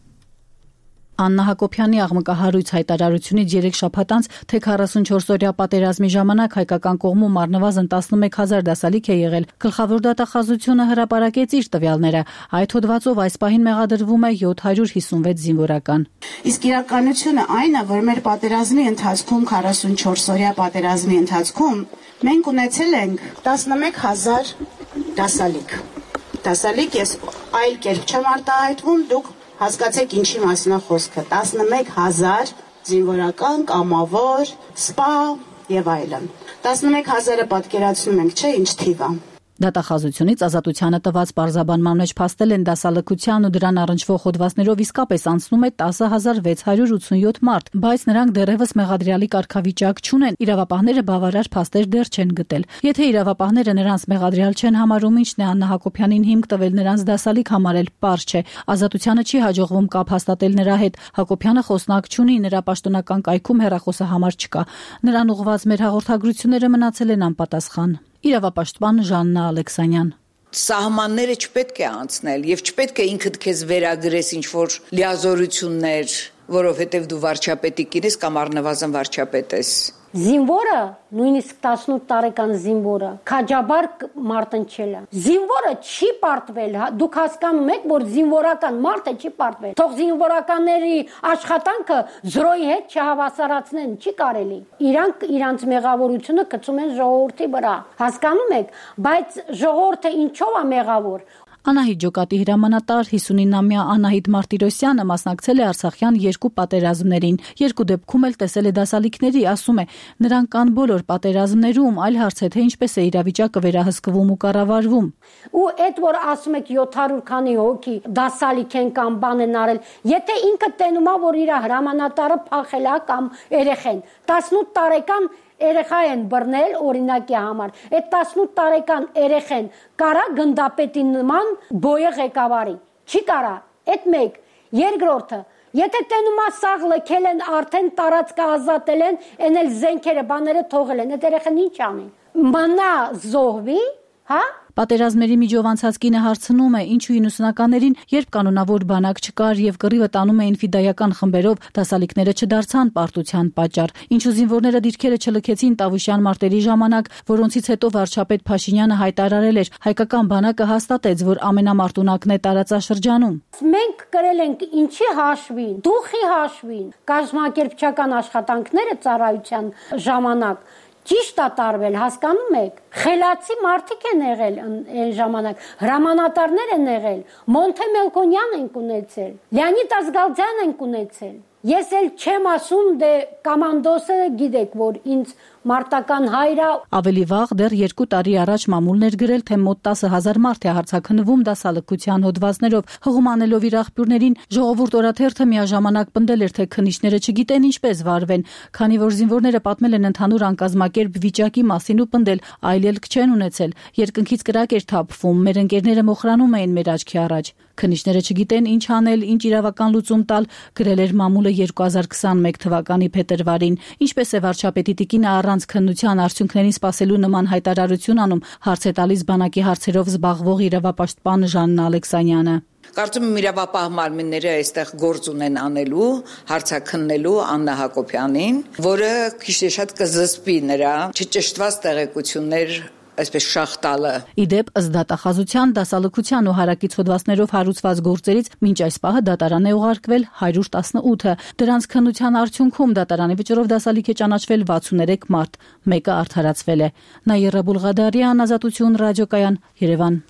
Աննա Հակոբյանի աղմկահարույց հայտարարությունից երեք շաբաթ անց, թե քառասունչորս օրյա պատերազմի ժամանակ հայկական կողմում առնվազն տասնմեկ հազար դասալիք է եղել, գլխավոր դատախազությունը հրապարակեց իր տվյալները։ Այդ հոդվածով այս պահին մեղադրվում է յոթ հարյուր հիսունվեց զինվորական։ Իսկ իրականությունը այն է, որ մեր պատերազմի ընթացքում քառասունչորս օրյա պատերազմի ընթացքում մենք ունեցել ենք տասնմեկ հազար դասալիք։ Դասալիք ես այլ կերպ չեմ արտահայտվում, դուք հասկացեք ինչի մասին է խոսքը, տասնմեկ հազար զինվորական, կամավոր, սպա եւ այլն։ տասնմեկ հազարը պատկերացնում ենք, չէ, ինչ թիվ է։ Դատախազությունից ազատությանը տված պարզաբանման մեջ փաստել են դասալքության ու դրան առնչվող հոդվածներով իսկապես անցնում է տասը հազար վեց հարյուր ութսունյոթ մարդ, բայց նրանք դեռևս մեղադրյալի կարգավիճակ չունեն, իրավապահները բավարար փաստեր դեռ չեն գտել։ Եթե իրավապահները նրանց մեղադրյալ չեն համարում, ինչն է Աննա Հակոբյանին հիմք տվել նրանց դասալիք համարել, պարզ չէ։ Ազատությանը չի հաջողվում կապ հաստատել նրա հետ։ Հակոբյանը խոսնակ չունի, նրա պաշտոնական կայքում հեռախոսը համար չկա։ Նրան ուղղված մեր հաղորդագրությունները մնացել են անպատասխան։ Իրավապաշտպան Ժաննա Ալեքսանյան Սահմանները չպետք է անցնել եւ չպետք է ինքդ քեզ վերագրես ինչ որ լիազորություններ, որովհետեւ դու վարչապետի կին ես կամ առնվազն վարչապետ ես։ Զինվորը, նույնիսկ տասնութ տարեկան զինվորը, քաջաբար մարտնչել է։ Զինվորը չի պարտվել, դուք հասկանում եք, որ զինվորական մարդը չի պարտվել։ Թող զինվորականների աշխատանքը զրոյի հետ չհավասարացնեն, չի կարելի։ Իրանք իրանց մեղավորությունը գցում են ժողովրդի վրա։ Հասկանում եք, բայց ժողովուրդը ինչով է մեղավոր։ Անահիտ Ջոկատի հրամանատար հիսունինամյա Անահիտ Մարտիրոսյանը մասնակցել է Արցախյան երկու պատերազմներին։ Երկու դեպքում էլ տեսել է դասալիքների, ասում է, նրանք կան բոլոր պատերազմներում, այլ հարց է, թե ինչպես է իրավիճակը վերահսկվում ու կառավարվում։ Ու այդ որ ասում եք յոթ հարյուր քանի հոգի դասալիք են կամ բան են արել, եթե ինքը տենում է, որ իր հրամանատարը փախել է կամ երեխեն, տասնութ տարեկան երեխա են բռնել օրինակի համար։ Այդ տասնութ տարեկան երեխեն կարա գնդապետի նման բոյը ղեկավարի։ Չի կարա։ Այդ մեկ։ Երկրորդը, եթե տենում է սաղ լքել են, արդեն տարածքը ազատել են, այն էլ զենքերը, բաները թողել են, այդ երեխան ինչ անի։ Մնա զոհվի, հա։ Պատերազմների միջով անցած կինը հարցնում է, ինչու իննսունականներին, երբ կանոնավոր բանակ չկար եւ կռիվը տանում էին ֆիդայական խմբերով, դասալիքները չդարձան պարտության պատճառ, ինչու զինվորները դիրքերը չլքեցին Տավուշյան մարտերի ժամանակ, որոնցից հետո վարչապետ Փաշինյանը հայտարարել էր, հայկական բանակը հաստատեց, որ ամենամարտունակն է տարածաշրջանում։ Մենք կրել ենք ինչի հաշվին, դուխի հաշվին, կազմակերպչական աշխատանքները ծառայության ժամանակ ճիշտ է տարվել, հասկանում եք։ Խելացի մարդիկ են եղել այն ժամանակ, հրամանատարներ են եղել, Մոնթե Մելքոնյան են ունեցել, Լեոնիդ Ազգալձյան են ունեցել։ Ես էլ չեմ ասում, դե կոմանդոսը գիտեք, որ ինձ մարտական հայրը։ Ավելի վաղ դեռ երկու տարի առաջ մամուլն էր գրել, թե մոտ տասը հազար մարդ է հարձակնվում դասալքության հոդվածներով, հղումանելով իր աղբյուրներին, ժողովուրդ օրաթերթը միաժամանակ պնդել էր, թե քննիչները չգիտեն ինչպես վարվեն, քանի որ զինվորները պատմել են ընդհանուր անկազմակերպ վիճակի մասին ու պնդել, այլ ելք չեն ունեցել, երկնքից կրակ էր թափվում, մեր ընկերները մոխրանում էին մեր աչքի առաջ։ Քննիչները չգիտեն ինչ անել, ինչ իրավական լուծում տալ, գրել էր մամուլը երկու հազար քսաներկու թվականի փետրվարին։ Ինչպես է վարչապետի տիկինը առանց քննության արդյունքներին սպասելու նման հայտարարություն անում, հարց է տալիս բանակի հարցերով զբաղվող իրավապաշտպան Ժաննա Ալեքսանյանը։ Կարծում եմ իրավապահ մարմինները այստեղ գործ ունեն անելու, հարցաքննելու Աննա Հակոբյանին, որը քիչ շատ կզսպի նրա չճշտված տեղեկություններ այսպես շախտալը։ Իդեպ ըստ դատախազության, դասալքության ու հարակից հոդվածներով հարուցված գործերից մինչ այս պահը դատարան է ուղարկվել հարյուր տասնութը։ Դրանց քննության արդյունքում դատարանի վճռով դասալիք է ճանաչվել վաթսուներեք մարդ, մեկը արդարացվել է։ Նաիրա Բուլղադարյան, Ազատություն ռադիոկայան, Երևան։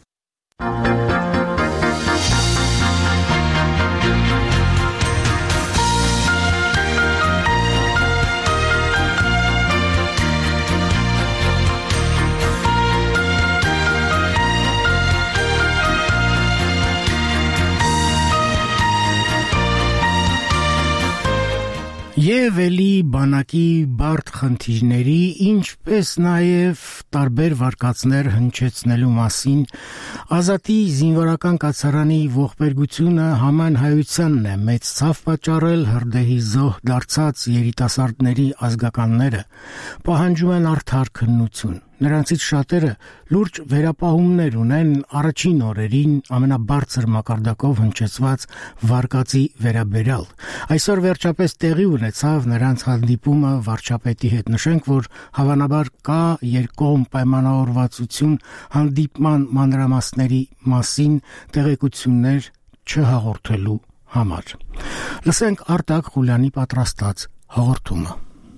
Եվ էլի բանակի բարդ խնդիրների, ինչպես նաև տարբեր վարկածներ հնչեցնելու մասին Ազատի զինվորական կացարանի ողբերգությունը համանհայությանն է մեծ ցավ պատճառել հրդեհի զոհ դարձած երիտասարդների ազգականները պահանջում են արդար քննություն Նրանցից շատերը լուրջ վերապահումներ ունեն առաջին օրերին ամենաբարձր մակարդակով հնչեցված վարկածի վերաբերյալ։ Այսօր վերջապես տեղի ունեցավ նրանց հանդիպումը վարչապետի հետ։ Նշենք, որ հավանաբար կա երկկողմ պայմանավորվածություն հանդիպման մանրամասների մասին տեղեկություններ չհաղորդելու համար։ Լսենք Արտակ Ղուլյանի պատրաստած հաղորդումը։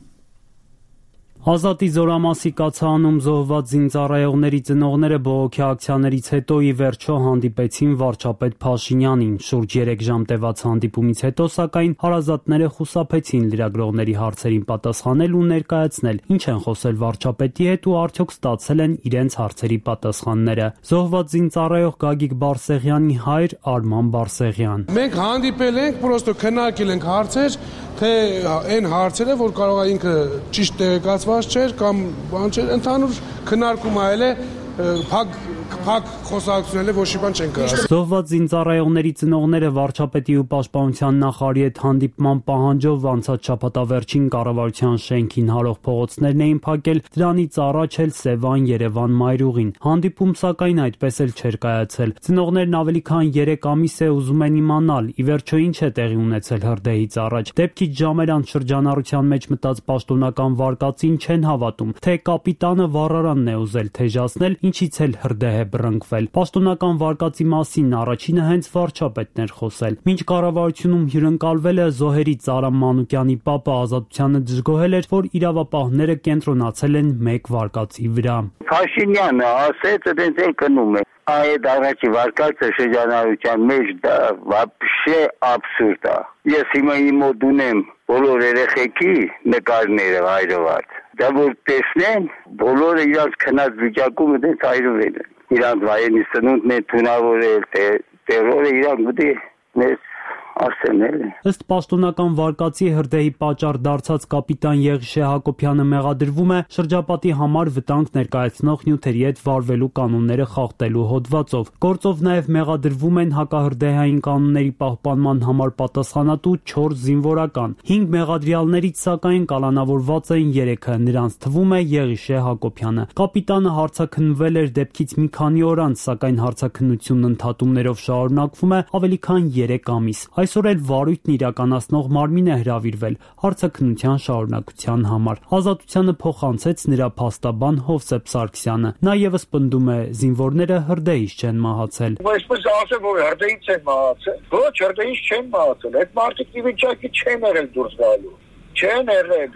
Ազատի զորամասի կացանում զոհված զինծառայողների ծնողները բողոքի ակցիաներից հետո ի վերջո հանդիպեցին վարչապետ Փաշինյանին։ Շուրջ երեք ժամ տևած հանդիպումից հետո, սակայն հարազատները խուսափեցին լրագրողների հարցերին պատասխանել ու ներկայացնել, ինչ են խոսել վարչապետի հետ ու արդյոք ստացել են իրենց հարցերի պատասխանները։ Զոհված զինծառայող Գագիկ Բարսեղյանի հայր Արման Բարսեղյան։ Մենք հանդիպել ենք, պրոստո քննարկել ենք հարցեր, թե այն հարցերը, որ կարող է ինքը ճիշտ տեղեկացված չէր կամ բան չէր, ընդհանուր քննարկում այլ է փակ փակ խոսակցությունները ոչ մի բան չեն կարա։ Զոհված զինծառայողների ծնողները վարչապետի ու պաշտպանության նախարարի հետ հանդիպման պահանջով անցած շաբաթավերջին կառավարության շենքին հարող փողոցներն էին փակել, դրանից առաջ էլ Սևան, Երևան, Մայրուղին։ Հանդիպում սակայն այդպես էլ չէր կայացել։ Ծնողներն ավելի քան երեք ամիս է ուզում են իմանալ, ի վերջո ինչ է տեղի ունեցել հրդեհից առաջ։ Դեպքից ժամեր անց շրջանառության մեջ մտած պաշտոնական վարկածին չեն հավատում, թե կապիտանը վառարանն է ուզել թեժացնել, ինչից էլ հրդեհ է բռնկվել։ Պաշտոնական վարկածի մասին առաջինը հենց վարչապետն էր խոսել։ Մինչ կառավարությունում հյուրընկալվել է զոհերից Արամ Մանուկյանի պապը Ազատությանը դժգոհել էր, որ իրավապահները կենտրոնացել են մեկ վարկածի վրա։ Փաշինյանը ասեց, դենց էլ կնում է։ Այդ առաջի վարկածը շրջանառության մեջ դա вообще абսուրդ է։ Ես հիմա իմ մոտ ունեմ բոլոր երեխեքի նկարները հայրված։ Դա որ տեսնեն, բոլորը իրանց քնած վիճակում դենց այրվել են։ Իրանց վայրենի սնունդն է թունավորել, տերորը իրանք գտի մեզ ասենել է։ Ըստ պաշտոնական վարկածի հրդեհի պատճառ դարձած կապիտան Եղիշե Հակոբյանը մեղադրվում է շրջապատի համար վտանգ ներկայացնող նյութերի հետ վարվելու կանոնները խախտելու հոդվածով։ Գործով նաև մեղադրվում են հակահրդեհային կանոնների պահպանման համար պատասխանատու չորս զինվորական։ Հինգ մեղադրյալներից սակայն կալանավորված են երեքը, նրանց թվում է Եղիշե Հակոբյանը։ Կապիտանը հարցաքննվել էր դեպքից մի քանի օր անց, սակայն հարցաքննությունն ընդհատումներով շարունակվում է ավելի քան երեք ամիս։ Այսօր էլ վարույթն իրականացնող մարմին է հրավիրվել հարցաքննության շարունակության համար։ Ազատությանը փոխանցեց նրա փաստաբան Հովսեփ Սարգսյանը։ Նա եւս պնդում է, զինվորները հրդեհից չեն մահացել։ Այսպես ասեմ, որ հրդեհից են մահացել։ Ոչ, հրդեհից չեն մահացել։ Այդ մարդիկ ի վիճակի չեն եղել դուրս գալու։ Չեն եղել։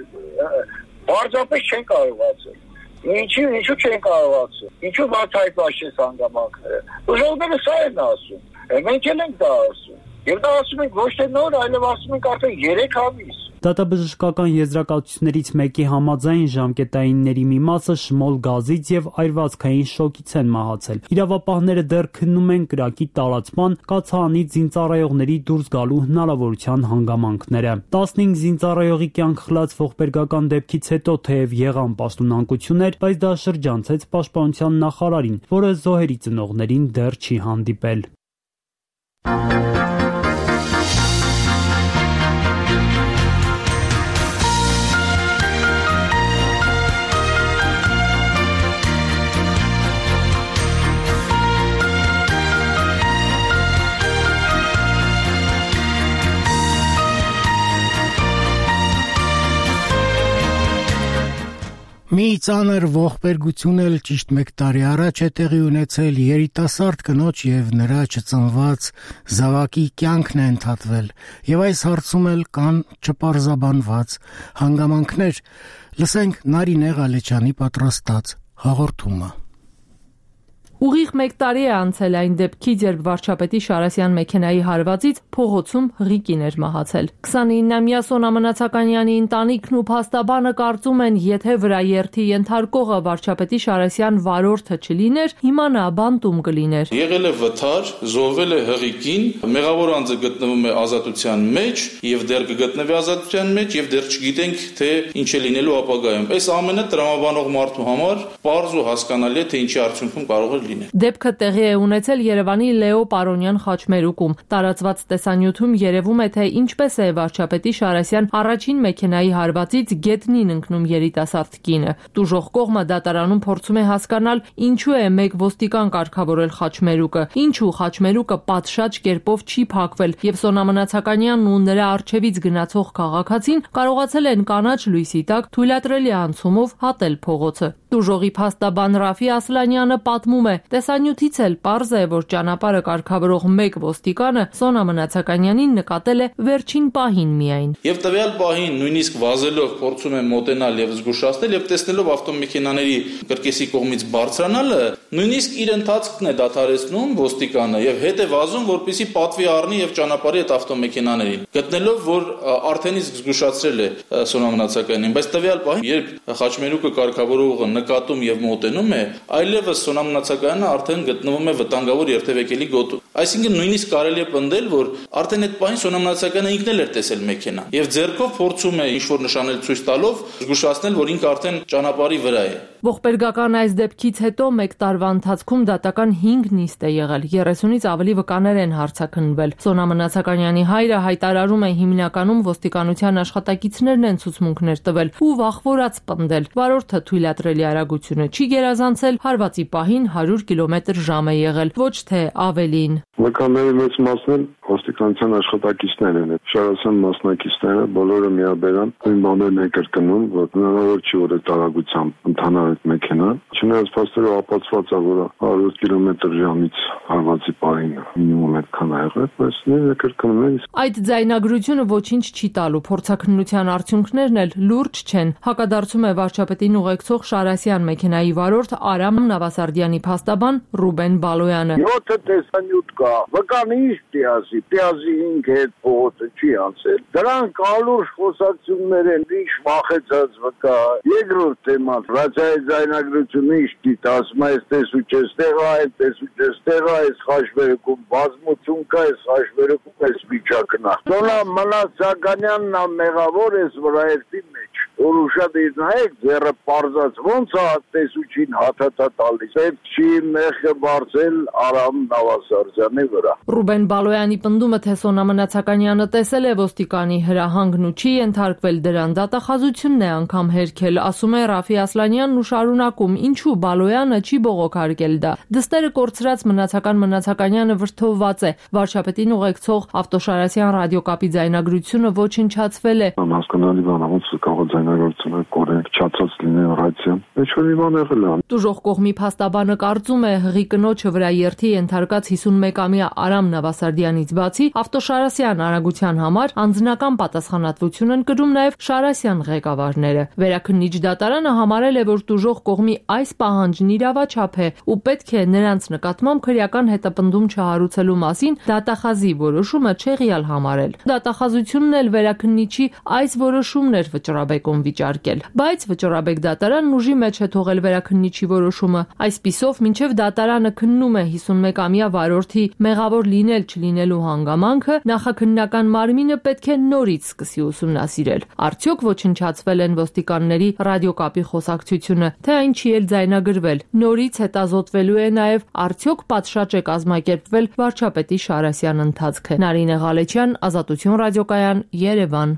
Պարզապես չեն կարողացել։ Ինչու, ինչու չեն կարողացել։ Ինչու բացահայտված չեն հանգամանքները։ Ուժողները սա են ասում։ Մենք էլ ենք դա ասում։ Եվ դա ասում ենք ոչ թե նոր, այլև ասում ենք արդեն երեք ամիս։ Դատաբժշկական եզրակացություններից մեկի համաձայն ժամկետայինների մի մասը շմոլ գազից եւ այրվածքային շոկից են մահացել։ Իրավապահները դեռ քննում են կրակի տարածման, կացարանից զինծառայողների դուրս գալու հնարավորության հանգամանքները։ տասնհինգ զինծառայողի կյանք խլած ողբերգական դեպքից հետո թեև եղան պաշտոնանկություններ, բայց դա շրջանցեց պաշտպանության նախարարին, որը զոհերի ծնողներին դեռ չի հանդիպել։ Մի ծանր ողբերգություն էլ ճիշտ մեկ տարի առաջ է տեղի ունեցել երիտասարդ կնոջ եւ նրա չծնված զավակի կյանքն է ընդհատվել եւ այս հարցում էլ կան չպարզաբանված հանգամանքներ։ Լսենք Նարինե Ղալեչյանի պատրաստած հաղորդումը։ Ուղիղ մեկ տարի է անցել այն դեպքից, երբ վարչապետի Շարասյան մեքենայի հարվածից փողոցում ղիկին էր մահացել։ քսանինամյա Սոնա Մնացականյանի ընտանիքն ու փաստաբանը կարծում են, եթե վրաերթի ենթարկողը վարչապետի Շարասյան վարորդը չլիներ, հիմա նա բանտում կլիներ։ Եղել է վթար, զոհվել է հղիկին, մեղավոր անձը գտնվում է ազատության մեջ եւ դեռ կգտնվի ազատության մեջ եւ դեռ չգիտենք, թե ինչ է լինելու ապագայում։ Այս ամենը տրամաբանող մարդու համար պարզ ու հասկանալի է, թե ինչի արդյունքում կարող է լինել։ Դեպքը տեղի է ունեցել Երևանի Լեո Պարոնյան խաչմերուկում։ Տարածված տեսանյութում երևում է, թե ինչպես է վարչապետի Շարասյան առաջին մեքենայի հարվածից գետնին ընկնում երիտասարդ կինը։ Տուժող կողմը դատարանում փորձում է հասկանալ, ինչու է մեկ ոստիկան կարգավորել խաչմերուկը, ինչու խաչմերուկը պատշաճ կերպով չի փակվել եւ Սոնա Մնացականյանն ու նրա առջևից գնացող քաղաքացին կարողացել են կանաչ լույսի տակ թույլատրելի անցումով հատել փողոցը։ Տուժողի փաստաբան Ռաֆի Ասլանյանը պատմում է. տեսանյութից էլ պարզ է, որ ճանապարհը կարգավորող մեկ ոստիկանը Սոնա Մնացականյանին նկատել է վերջին պահին միայն։ Եվ տվյալ պահին նույնիսկ վազելով փորձում է մոտենալ եւ զգուշացնել եւ տեսնելով ավտոմեքենաների կրկեսի կողմից բարձրանալը, նույնիսկ իր ընթացքն է դադարեցնում ոստիկանը եւ հետ է վազում, որպեսզի պատվի առնի եւ ճանապարհի այդ ավտոմեքենաներին, գտնելով, որ արդեն իսկ զգուշացրել է Սոնա Մնացականյանին, բայց տվյալ պահին, երբ խաչմերուկը կարգավորողը նկատում եւ մոտենում է, այլևս Սոնա Մնացականյանը արդեն գտնվում է վտանգավոր երթևեկելի գոտում։ Այսինքն նույնիսկ կարելի է պնդել, որ արդեն այդ պահին Սոնա Մնացականը ինքն էլ էր տեսել մեքենան եւ ձեռքով փորձում է ինչ-որ նշանել ցույց տալով զգուշացնել, որ ինքը արդեն ճանապարհի վրա է։ Ողբերգական այս դեպքից հետո մեկ տարվա ընթացքում դատական հինգ նիստ է եղել, երեսունից ավելի վկաներ են հարցաքննվել։ Սոնա Մնացականյանի հայրը հայտարարում է հիմնականում ոստիկանության աշխատակիցներն են ցուցմունքներ տվել ու վախվորած պնդել։ Վարորդը թույլատրելի արագությունը չի գերազանցել, հարվածի պահին հարյուր կիլոմետր ժամ է եղել, ոչ թե ավելին։ Վկաների մեծ մասն էլ ոստիկանության աշխատակիցներ են։ Շարասյան մասնակիցները բոլորը միաբերան այն բաներն են կրկնում, որ հնարավոր չի որ այդ արագությամբ ընթանա այդ մեքենան։ Չնայած փաստերը ապացված է, որ հարյուր կիլոմետր ժամից հարվածի պահին մինիմում այդքան է եղել, բայց նույնը կրկնում են։ Այդ ձայնագրությունը ոչինչ չի տալու, փորձաքննության արդյունքներն էլ լուրջ չեն։ Հակադարձում է վարչապետին ուղեկցող Շարասյան մեքենայի վարորդ Արամ Նավասարդյանի փաստաբան Ռուբեն Բալոյանը։ յոթ տեսանյութ կա, վկան ինչ տիազի, տիազի ինքը հետ փողոցը չի անցել։ Դրանք ալուրջ խոսակցություններ են, ինչ վախեցած վկա։ Երկրորդ թեման, ռադիոյի ձայնագրությունը ինչ դիտա, ասում է, տեսու չես տեղա, այդ տեսու չես տեղա, այս խաչմերուկում բազմություն կա, այս խաչմերուկում այս վիճակն է։ Սոնա Մնացականյանն է մեղավոր էս վրայերթի մեջ, որ ուշադիր նայեք, ձեռը պարզած ոնց է տեսուչին հաթաթա տալիս։ Պետք չի մեղքը բարձել Արամ Նավասարդյանի վրա։ Ռուբեն Բալոյանի պնդումը, թե Սոնա Մնացականյանը տեսել է ոստիկանի հրահանգն ու չի ենթարկվել դրան, դատախազությունն է անգամ հերքել, ասում է Ռաֆի Ասլանյանն ու շարունակում, ինչու Բալոյանը չի բողոքարկել դա։ Դստերը կորցրած Մնացական Մնացականյանը վրդովված է, վարչապետին ուղեկցող Ավտոշարասյան ռադիոկապի ձայնագրությունը ոչնչացվել է։ Անհասկանալի բան է, ոնց կարող ձայնագրությունը կորենք, չացած լինի ռադիոն։ Ինչ որ մի բան եղել է։ Տուժող կողմի փաստաբանը կարծում է, հղի կնոջը վրա երթի ենթարկած հիսունմեկամյա Արամ Նավասարդյանից բացի Ավտոշարասյան արագության համար անձնական պատասխանատվություն են կրում նաև Շարասյան ղեկավարները։ Վերաքննիչ դատարանը համարել է, որ տուժող կողմի այս պահանջն իրավաչափ է ու պետք է նրանց նկատմամբ քրեական հետապնդում չհարուցելու մասին դատախազի որոշումը չեղյալ համարել։ Դատախազությունն էլ վերաքննիչի այս որոշումն էր վճռաբեկում վիճարկել, բայց վճռաբեկ դատարանն ուժի մեջ է թողել վերաքննիչի որոշումը։ Այսպիսով, մինչև դատարանը քննում է հիսունմեկամյա վարորդի մեղավոր լինել չլինելու հանգամանքը, նախաքննական մարմինը պետք է նորից սկսի ուսումնասիրել։ Արդյոք ոչնչացվել են ոստիկանների ռադիոկապի խոսակցությունը, թե այն չի էլ ձայնագրվել։ Նորից հետազոտվելու է նաև արդյոք պատշաճ է կազմակերպվել վարչապետի Շարասյան ընթացքը։ Նարինե Ղալեչյան, Ազատություն ռադիոկայան, Երևան։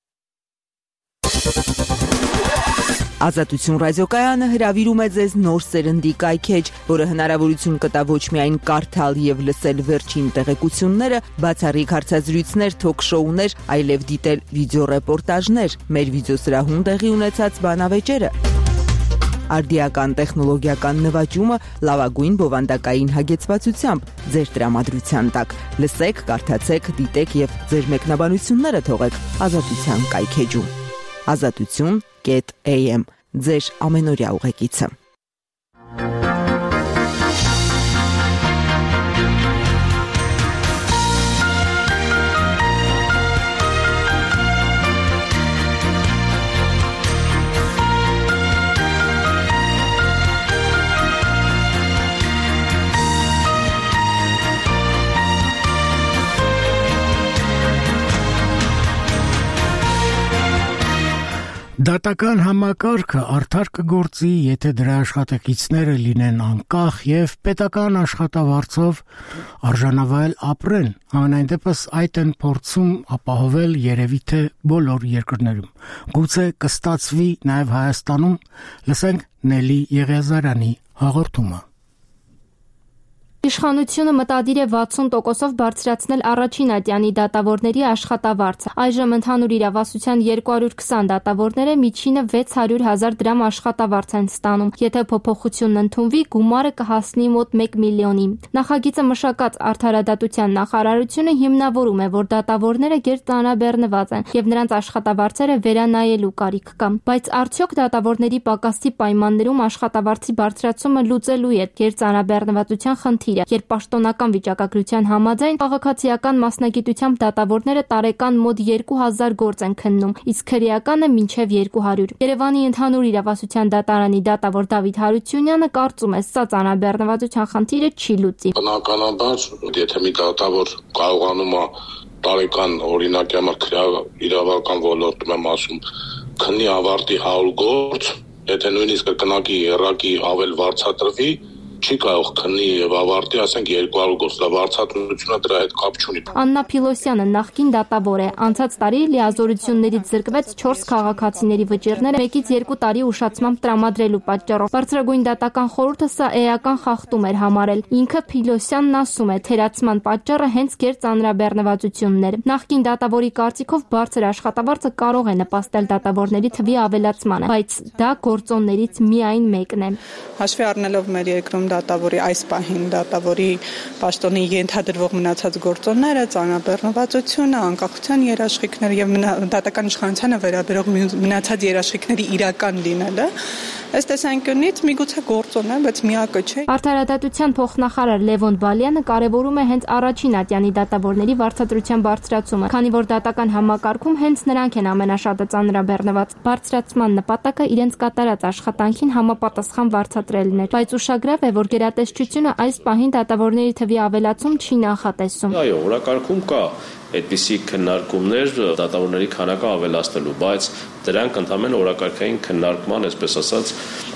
Ազատություն ռադիոկայանը հրավիրում է ձեզ նոր սերնդի կայքեջ, որը հնարավորություն կտա ոչ միայն կարդալ եւ լսել վերջին տեղեկությունները, բացառիկ հարցազրույցներ, թոք-շոուներ, այլև դիտել վիդեոռեպորտաժներ, մեր վիդեոսրահում տեղի ունեցած բանավեճերը։ Արդիական տեխնոլոգիական նվաճումը լավագույն բովանդակային հագեցվածությամբ ձեր տրամադրության տակ։ Լսեք, կարդացեք, դիտեք եւ ձեր մեկնաբանությունները թողեք Ազատության կայքեջում։ Ազատություն կետ էյ էմ ձեր ամենօրյա ուղեկիցը։ Դատական համակարգը արդար կգործի, եթե դրա աշխատակիցները լինեն անկախ եւ պետական աշխատավարձով արժանավայել ապրեն, համենայն դեպս այդ են փորձում ապահովել երևի թե բոլոր երկրներում։ Գուցե կստացվի նաեւ Հայաստանում, լսենք Նելի Եղիազարյանի հաղորդումը։ Իշխանությունը մտադիր է վաթսուն տոկոսով բարձրացնել առաջին ատյանի դատավորների աշխատավարձը։ Այժմ ընդհանուր իրավասության երկու հարյուր քսան դատավորները միջինը վեց հարյուր հազար դրամ աշխատավարձ են ստանում։ Եթե փոփոխությունն ընդունվի, գումարը կհասնի մոտ մեկ միլիոնի։ Նախագիծը մշակած Արդարադատության նախարարությունը հիմնավորում է, որ դատավորները գերծանրաբեռնված են եւ նրանց աշխատավարձերը վերանայելու կարիք կա։ Բայց արդյոք դատավորների պակասի պայմաններում աշխատավարձի բարձրացումը լուծելու է գերծանրաբեռնվածության խնդիրը։ Երբ պաշտոնական վիճակագրության համաձայն քաղաքացիական մասնագիտությամբ դատավորները տարեկան մոտ երկու հազար գործ են քննում, իսկ քրեականը մինչև երկու հարյուր։ Երևանի ընդհանուր իրավասության դատարանի դատավոր Դավիթ Հարությունյանը կարծում է, սա ծանրաբեռնվածության խնդիրը չի լուծի։ Բնականաբար, եթե մի դատավոր կարողանում է տարեկան օրինակի համար իրավական ոլորտում եմ ասում, քննի ավարտի հարյուր գործ, եթե նույնիսկ կնակի երակի ավել վարձատրվի, չի կարող քննի եւ ավարտի, ասենք երկու հարյուր գործ, դա վարձատրությունը դրա հետ կապ չունի։ Աննա Փիլոսյանը նախկին դատավոր է։ Անցած տարի լիազորություններից զրկվեց չորս քաղաքացիների վճիռները մեկից երկու տարի ուշացմամբ տրամադրելու պատճառով։ Բարձրագույն դատական խորհուրդը սա էական խախտում էր համարել։ Ինքը Փիլոսյանն ասում է, թերացման պատճառը հենց գերծանրաբեռնվածությունն էր։ Նախկին դատավորի կարծիքով բարձր աշխատավարձը կարող է նպաստել դատավորների թվի ավելացմանը, բայց դա գործոններից միայն մեկն է։ Հաշվի առնելով մեր երկրում դատավորի այս պահին դատավորի պաշտոնի ենթադրվող մնացած գործոնները, ծանրաբեռնվածությունը, անկախության երաշխիքները եւ դատական իշխանությանը վերաբերող մնացած երաշխիքների իրական լինելը, ըստ տեսանկյունից միգուցե գործոն է, բայց միակը չէ։ Արդարադատության փոխնախարար Լևոն Բալյանը կարևորում է հենց առաջին ատյանի դատավորների վարձատրության բարձրացումը, քանի որ դատական համակարգում հենց նրանք են ամենաշատը ծանրաբեռնված։ Բարձրացման նպատակը իրենց կատարած աշխատանքին համապատասխան վարձատրելն է, բայց ուշագրավ է, որ գերատեսչությունը այս պահին դատավորների թվի ավելացում չի նախատեսում։ Այո, օրակարգում կա այդպիսի քննարկումներ դատավորների քանակը ավելացնելու, բայց դրանք ընդհանրապես օրակարգային քննարկման, այսպես ասած,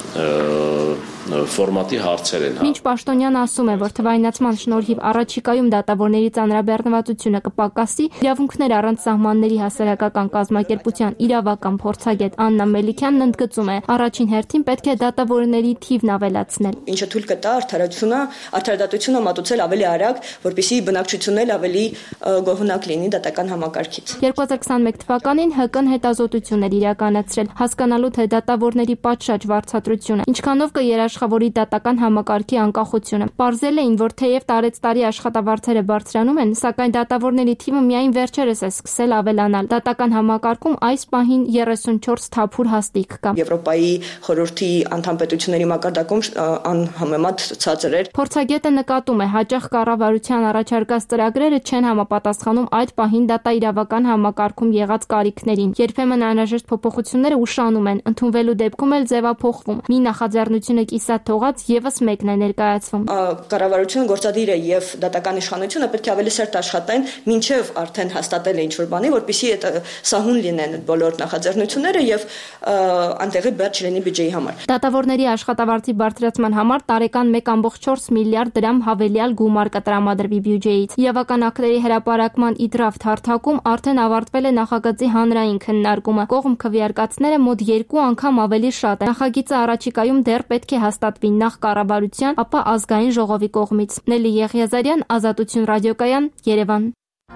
ֆորմատի հարցեր են։ Մինչ Պաշտոնյանը ասում է, որ թվայնացման շնորհիվ առաջիկայում դատավորների ծանրաբեռնվածությունը կպակասի, իրավունքներ առանց սահմանների հասարակական կազմակերպության իրավական փորձագետ Աննա Մելիքյանն ընդգծում է, առաջին հերթին պետք է դատավորների թիվն ավելացնել։ Ինչը թույլ կտա արդարադատությունը, արդարադատությունը մատուցել ավելի արագ, որպեսզի բնակչությունն էլ ավելի գոհունակ լինի դատական համակարգից։ երկու հազար քսանմեկ թվականին ՀԿ-ն հետազոտություն էր իրականացրել, հասկանալու թե դատավորների պատշաճ վարձատրությունը ինչքանով կերաշխավորի դատական համակարգի անկախությունը։ Պարզել էին, որ թեև տարեցտարի աշխատավարձերը բարձրանում են, սակայն դատավորների թիվը միայն վերջերս է սկսել ավելանալ։ Դատական համակարգում այս պահին երեսունչորս թափուր հաստիք կա։ Եվրոպայի խորհրդի անդամ պետությունների մակարդակում անհամեմատ ցածր էր։ Փորձագետը նկատում է, հաճախ կառավարության առաջարկած ծրագրերը չեն համապատասխանում այդ պահին դատաիրավական համակարգում եղած կարիքներին։ Երբեմն անհրաժեշտ փոփոխությունները ուշանում են, ընդունվելու դեպքում էլ ձևափոխվում։ Մի նախաձեռնությունը կիսատ թողած եւս մեկն է ներկայացվում։ Կառավարությունը գործադիր է եւ դատական իշխանությունը պետք է ավելի սերտ աշխատեն, մինչեւ արդեն հաստատել է ինչ-որ բանի, որպեսզի այդ սահուն լինեն բոլոր նախաձեռնությունները եւ անտեղի բերջ լինի բյուջեի համար։ Դատավորների աշխատավարձի բարձրացման համար տարեկան մեկ կόμma չորս միլիարդ դրամ հավելյալ գումար կտրամադրվի բյուջեից։ Իրավական ակտերի հրապարակման իդրաֆտ հարթակում արդեն ավարտվել է նախագծի հանրային քննարկումը։ Կողմ քվեարկածները մոտ երկու անգամ ավելի շատ են։ Նախագիծը առաջիկայում դեռ պետք է հաստատվի նախ կառավարության, ապա ազգային ժողովի կողմից։ Նելի Եղիազարյան, Ազատություն ռադիոկայան, Երևան։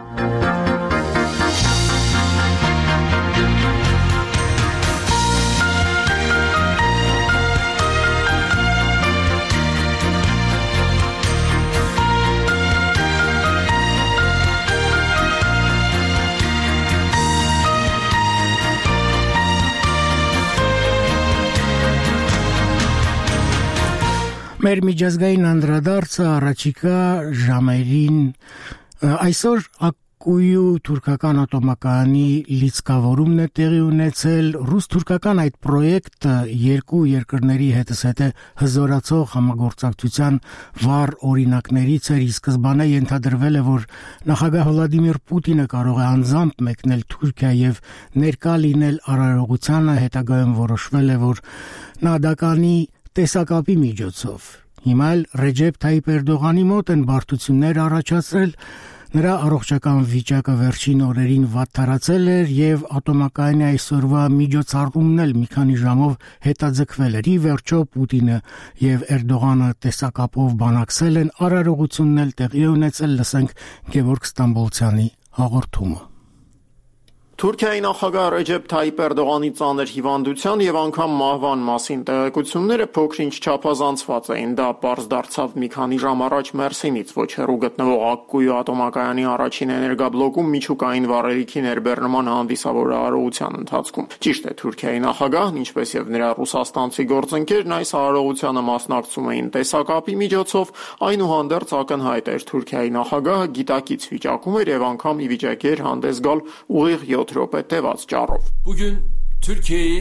Մեր միջազգային անդրադարձը առաջիկա ժամերին այսօր Ակկույու թուրքական ատոմակայանի լիցքավորումն է տեղի ունեցել։ Ռուս-թուրքական այդ պրոյեկտը երկու երկրների հետզհետե հզորացող համագործակցության վառ օրինակներից էր, իսկ սկզբանե ենթադրվել է, որ նախագահ Վլադիմիր Պուտինը կարող է անձամբ մեկնել Թուրքիա եւ ներկա լինել արարողությանը, հետագայում որոշվել է, որ նա դա կանի տեսակապի միջոցով։ Հիմա էլ Ռեջեփ Թայիպ Էրդողանի մոտ են բարդություններ առաջացրել, նրա առողջական վիճակը վերջին օրերին վատթարացել էր եւ ատոմակայանի այսօրվա միջոցառումն էլ մի քանի ժամով հետաձգվել էր։ Ի վերջո Պուտինը եւ Էրդողանը տեսակապով բանակցել են, արարողությունն էլ տեղի ունեցել, լսենք Գևորգ Ստամբոլցյանի հաղորդումը։ Թուրքիայի նախագահ Ռեջեփ Թայիպ Էրդողանի ծանր հիվանդության եւ անգամ մահվան մասին տեղեկությունները փոքր-ինչ չափազանցված էին։ Դա պարզ դարձավ մի քանի ժամ առաջ Մերսինից ոչ հեռու գտնվող Ակկույու ատոմակայանի առաջին էներգաբլոկում միջուկային վառելիքի ներբեռնման հանդիսավոր արարողության ընթացքում։ Ճիշտ է, Թուրքիայի նախագահն, ինչպես եւ նրա ռուսաստանցի գործընկերն այս արարողությանը մասնակցում էին տեսակապի միջոցով, այնուհանդերձ ակնհայտ էր Թուրքիայի նախագահը գիտակից վիճակում էր եւ անգամ ի վիճակի էր հանդես գալ ուղիղ յոթ րոպե տևած ճառով։ Bugün Türkiye'yi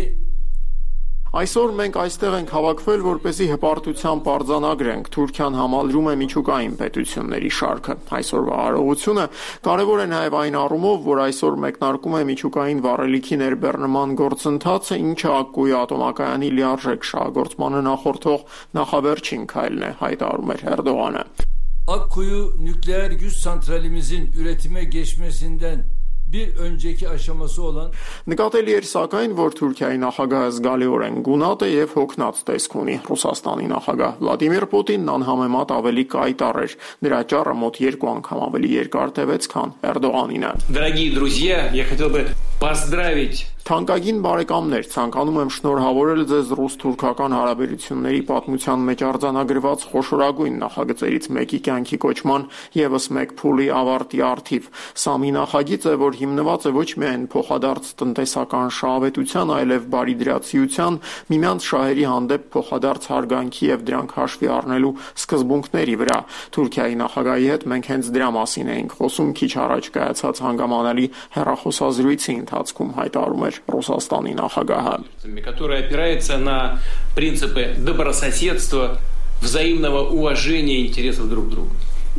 Այսօր մենք այստեղ ենք հավաքվել, որպեսզի հպարտությամբ արձանագրենք Թուրքիան համալրում է միջուկային պետությունների շարքը։ Այսօրվա արարողությունը կարևոր է նաև այն առումով, որ այսօր մեկնարկում է միջուկային վառելիքի ներբեռնման գործընթացը, ինչը Ակկույու ատոմակայանի լիարժեք շահագործմանը նախորդող նախավերջին քայլն է, հայտարարում էր Էրդողանը։ Akkuyu nükleer güç santralimizin üretime geçmesinden bir önceki aşaması olan Նկատելի էր սակայն, որ Թուրքիայի նախագահը զգալիորեն գունատ է եւ հոգնած տեսք ունի։ Ռուսաստանի նախագահ Վլադիմիր Պուտինն անհամեմատ ավելի կայտառ էր։ Նրա ճառը մոտ երկու անգամ ավելի երկար տևեց, քան Էրդողանինը։ Дорогие друзья, я хотел бы поздравить Թանկագին բարեկամներ, ցանկանում եմ շնորհավորել ձեզ ռուս-թուրքական հարաբերությունների պատմության մեջ արձանագրված խոշորագույն նախագծերից մեկի կյանքի կոչման եւս մեկ փուլի ավարտի առթիվ։ Սա մի նախագիծ է, որ հիմնված է ոչ միայն փոխադարձ տնտեսական շահավետության, այլև բարիդրացիության, միմյանց շահերի հանդեպ փոխադարձ հարգանքի եւ դրանք հաշվի առնելու սկզբունքների վրա։ Թուրքիայի նախագահի հետ մենք հենց դրա մասին էինք խոսում քիչ առաջ կայացած հանգամանալի հեռախոսազրույցի ընթացքում, հայտարարում էր Ռուսաստանի նախագահը, который опирается на принципы добрососедства, взаимного уважения интересов друг друга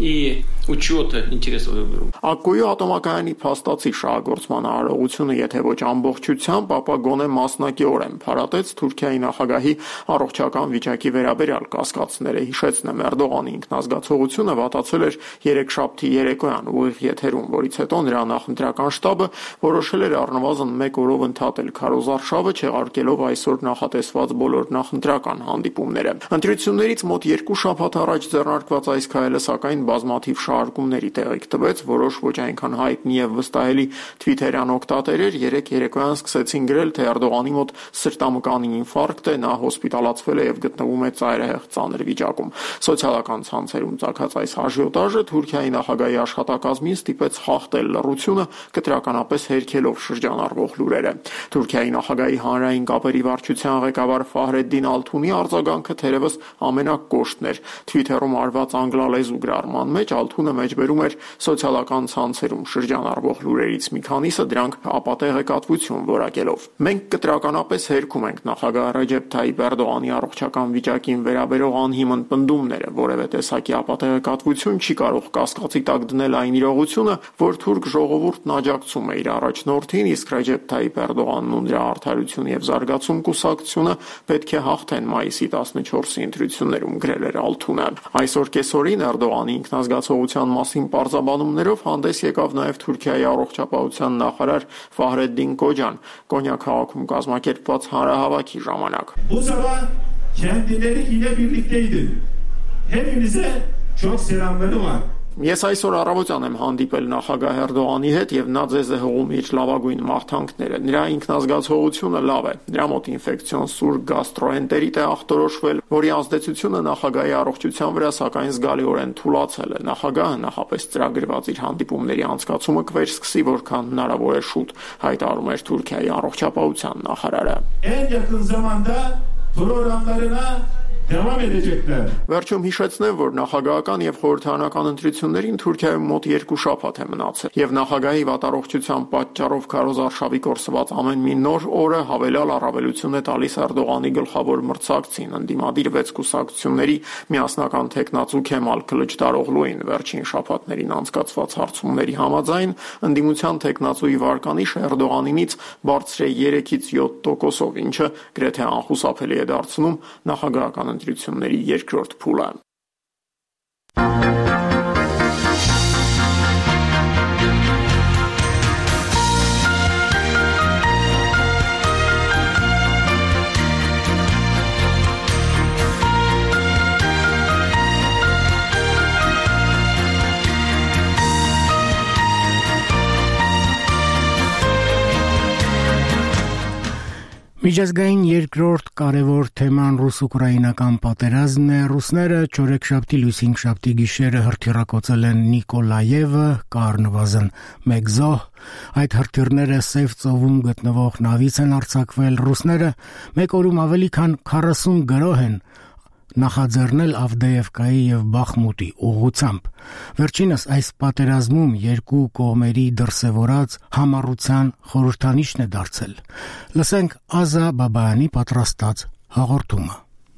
и учета интересов друг друга. Ակկույու ատոմակայանի փաստացի շահագործման արարողությունը, եթե ոչ ամբողջությամբ, ապա գոնե մասնակիորեն փարատեց Թուրքիայի նախագահի առողջական վիճակի վերաբերյալ կասկածները։ Հիշեցնեմ, Էրդողանի ինքնազգացողությունը վատացել էր երեքշաբթի երեկոյան ուղիղ եթերում, որից հետո նրա նախընտրական շտաբը որոշել էր առնվազն մեկ օրով ընդհատել քարոզարշավը, չեղարկելով այսօր նախատեսված բոլոր նախընտրական հանդիպումները։ Ընտրություններից մոտ երկու շաբաթ առաջ ձեռնարկված այս քայլը սակայն բազմաթիվ շարժումների տեղիք տվեց, որոշ ոչ այնքան հայտնի եւ վստահելի թվիթերյան օգտատերեր երեք երեկոյան սկսեցին գրել, թե Էրդողանի մոտ սրտամկանի ինֆարկտ է, նա հոսպիտալացվել է եւ գտնվում է ծայրահեղ ծանր վիճակում։ Սոցիալական ցանցերում ծագած այս աժիոտաժը Թուրքիայի նախագահի աշխատակազմին ստիպեց խախտել լռությունը, կտրականապես հերքելով շրջանառվող լուրերը։ Թուրքիայի նախագահի հանրային կապերի վարչության ղեկավար Ֆահրեդդին Ալթունի արձագանքը թերևս ամենակոշտն էր։ Թվիթերում արված անգլալեզու գրառման մեջ Ալթունը մեջբերում էր սոցիալական ցանցերում շրջանառվող լուրերից մի քանիսը դրանք ապատեղեկատվություն որակելով։ Մենք կտրականապես հերքում ենք նախագահ Ռեջեփ Թայիպ Էրդողանի առողջական վիճակին վերաբերող անհիմն պնդումները, որևէ տեսակի ապատեղեկատվություն չի կարող կասկածի տակ դնել այն իրողությունը, որ թուրք ժողովուրդն աջակցում է իր առաջնորդին, իսկ Ռեջեփ Թայիպ Էրդողանն ու նրա արդարություն եւ զարգացում կուսակցությունը պետք է հաղթեն մայիսի տասնչորսի ընտրություններում, գրել էր Ալթունը։ Այսօր կեսօրին Էրդողանի ինքնազգացողության մասին պարզաբանումներով հանդես եկավ նաև Թուրքիայի առողջապահության նախարար Ֆահրեդդին Կոջան Կոնյա քաղաքում կազմակերպված հանրահավաքի ժամանակ։ Bu sabah kendileri yine birlikteydi. Hepinize çok selamları var. Ես այսօր առավոտյան եմ հանդիպել նախագահ Էրդողանի հետ եւ նա ձեզ է հողում իր լավագույն մաղթանքները։ Նրա ինքնազգացողությունը լավ է։ Նրա մոտ ինֆեկցիոն սուր գաստրոենտերիտ է ախտորոշվել, որի ազդեցությունը նախագահի առողջության վրա սակայն զգալիորեն թուլացել է։ Նախագահը նախապես ծրագրված իր հանդիպումների անցկացումը կվերսկսի որքան հնարավոր է շուտ, հայտարարում էր Թուրքիայի առողջապահության նախարարը։ En yakın zamanda programlarına devam edecekler. Վերջում հիշեցնեմ, որ նախագահական եւ խորհրդարանական ընտրություններին Թուրքիայում մոտ երկու շաբաթ է մնացել, եւ նախագահի վատառողջության պատճառով քարոզարշավի կորսված ամեն մի նոր օրը հավելյալ առավելություն է տալիս Էրդողանի գլխավոր մրցակցին, ընդդիմադիր վեց կուսակցությունների միասնական տեխնացու Քեմալ Քլիչդարօղլուին։ Վերջին շաբաթներին անցկացված հարցումների համաձայն ընդդիմության տեխնացուի վարկանիշը Էրդողանինից բարձր է երեքից յոթ տոկոսով, ինչը գրեթե անխուսափելի է դարձնում նախագահական ընտրությունների երկրորդ փուլը։ Միջազգային երկրորդ կարևոր թեման ռուս-ուկրաինական պատերազմն է։ Ռուսները չորեքշաբթի լույս հինգշաբթի գիշերը հրթիռակոծել են Նիկոլաևը, կառնվազն մեկ զոհ։ Այդ հրթիռները Սև ծովում գտնվող նավից են արձակվել։ Ռուսները մեկ օրում ավելի քան քառասուն գրոհ են նախաձեռնել Ավդեևկայի եւ Բախմուտի ուղղությամբ։ Վերջինս այս պատերազմում երկու կողմերի դրսևորած համառության խորհրդանիշն է դարձել։ Լսենք Ազա Բաբայանի պատրաստած հաղորդումը։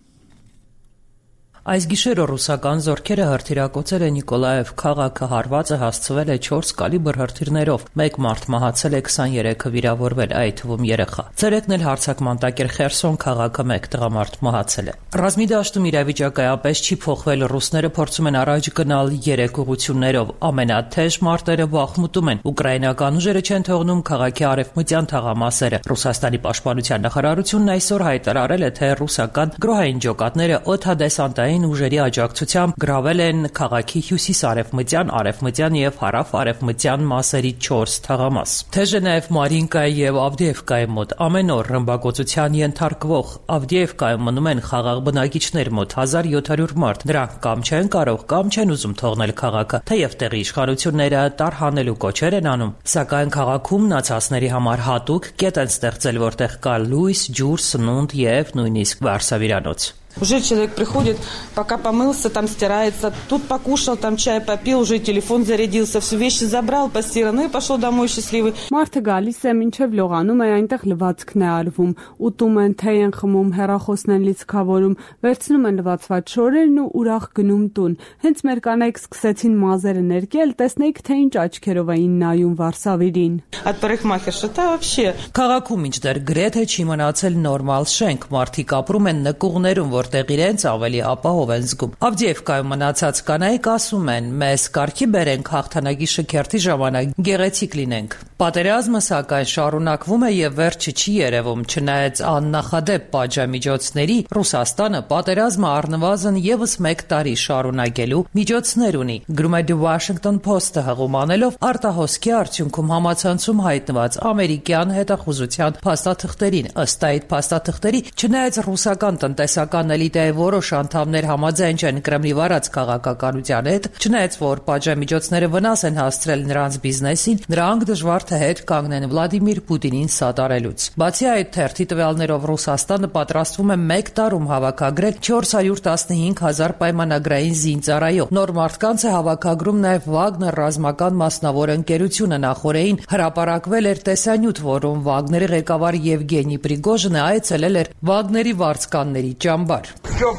Այս գիշերը ռուսական զորքերը հրթիռակոծել են Նիկոլաև քաղաքը, հարվածը հասցվել է չորս կալիբր հրթիռներով, մեկ մարդ մահացել է, քսաներեքը վիրավորվել, այդ թվում երեխա։ Ցերեկն էլ հարձակման տակ էր Խերսոն քաղաքը, մեկ տղամարդ մահացել է։ Ռազմի դաշտում իրավիճակը այապես չի փոխվել, ռուսները փորձում են առաջ գնալ երեք ուղղություններով, ամենաթեժ մարտերը Բախմուտում են, ուկրաինական ուժերը չեն թողնում քաղաքի արևմտյան թաղամասերը։ Ռուսաստանի պաշտպանության նախարարությունն այսօր հայտարարել է, թե ռուսական գրոհային ջոկատները օդադեսանտային ուժերի աջակցությամբ գրավել են քաղաքի հյուսիս-արևմտյան, արևմտյան եւ հարավ-արևմտյան մասերի չորս թաղամաս։ Թեժ է նաեւ Մարինկայի եւ Ավդեևկայի մոտ ամեն օր ռմբակոծության ենթարկվող Ավդեևկայում մնում են խաղաղ բնակիչներ մոտ հազար յոթ հարյուր մարդ։ Նրանք կամ չեն կարող, կամ չեն ուզում թողնել քաղաքը, թեև տեղի իշխանությունները տարհանելու կոչեր են անում, սակայն քաղաքում մնացածների համար հատուկ կետ են ստեղծել, որտեղ կա լույս, ջուր, сնունդ եւ նույնիսկ վարսավիրանոց։ Уже человек приходит, пока помылся, там стирается, тут покушал, там чай попил, уже телефон зарядился, все вещи забрал, постирано и пошел домой счастливый. Մարդը գալիս է մինչև լողանում է, այնտեղ լվացքն է արվում, ուտում են, թեյ են խմում, հեռախոսն են լիցքավորում, վերցնում են լվացված շորերն ու ուրախ գնում տուն։ Հենց մեր կանայք սկսեցին մազերը ներկել, տեսնեիք, թե ինչ աչքերով էին նայում Վարսավիրին։ От парикмахерша та вообще. Քաղաքում ինչդեռ գրեթե չի մնացել նորմալ շենք, մարդիկ ապրում են նկուղներում, որտեղ իրենց ավելի ապահով են զգում։ Ավդեևկայում մնացած կանայք ասում են, մեզ կարգի բերենք հաղթանակի շքերթի ժամանակ գեղեցիկ լինենք։ Պատերազմը սակայն շարունակվում է եւ վերջը չի երևում, չնայած աննախադեպ պատժամիջոցների Ռուսաստանը պատերազմը առնվազն եւս մեկ տարի շարունակելու միջոցներ ունի։ Գրում է The Washington Post-ը հղում անելով արտահոսքի արդյունքում համացանցում հայտնված ամերիկյան հետախուզության փաստաթղթերին։ Ըստ այդ փաստաթղթերի, չնայած ռուսական տնտեսական էլիտայի որոշ անդամներ համաձայն չեն Կրեմլի վարած քաղաքականության հետ, չնայած որ պատժամիջոցները վնաս են հասցրել նրանց բիզնեսին, նրանք դժվար թե հետ կանգնեն Վլադիմիր Պուտինին սատարելուց։ Բացի այդ, թերթի տվյալներով Ռուսաստանը պատրաստվում է մեկ տարում հավաքագրել չորս հարյուր տասնհինգ հազար պայմանագրային զինծառայող։ Նոր մարդկանց է հավաքագրում նաև Վագներ ռազմական մասնավոր ընկերությունը, նախորդին հրապարակվել էր տեսանյութ, որում Վագների ղեկավար Եվգենի Պրիգոժինը այցելել էր Վագների վարձկանների ճամբար։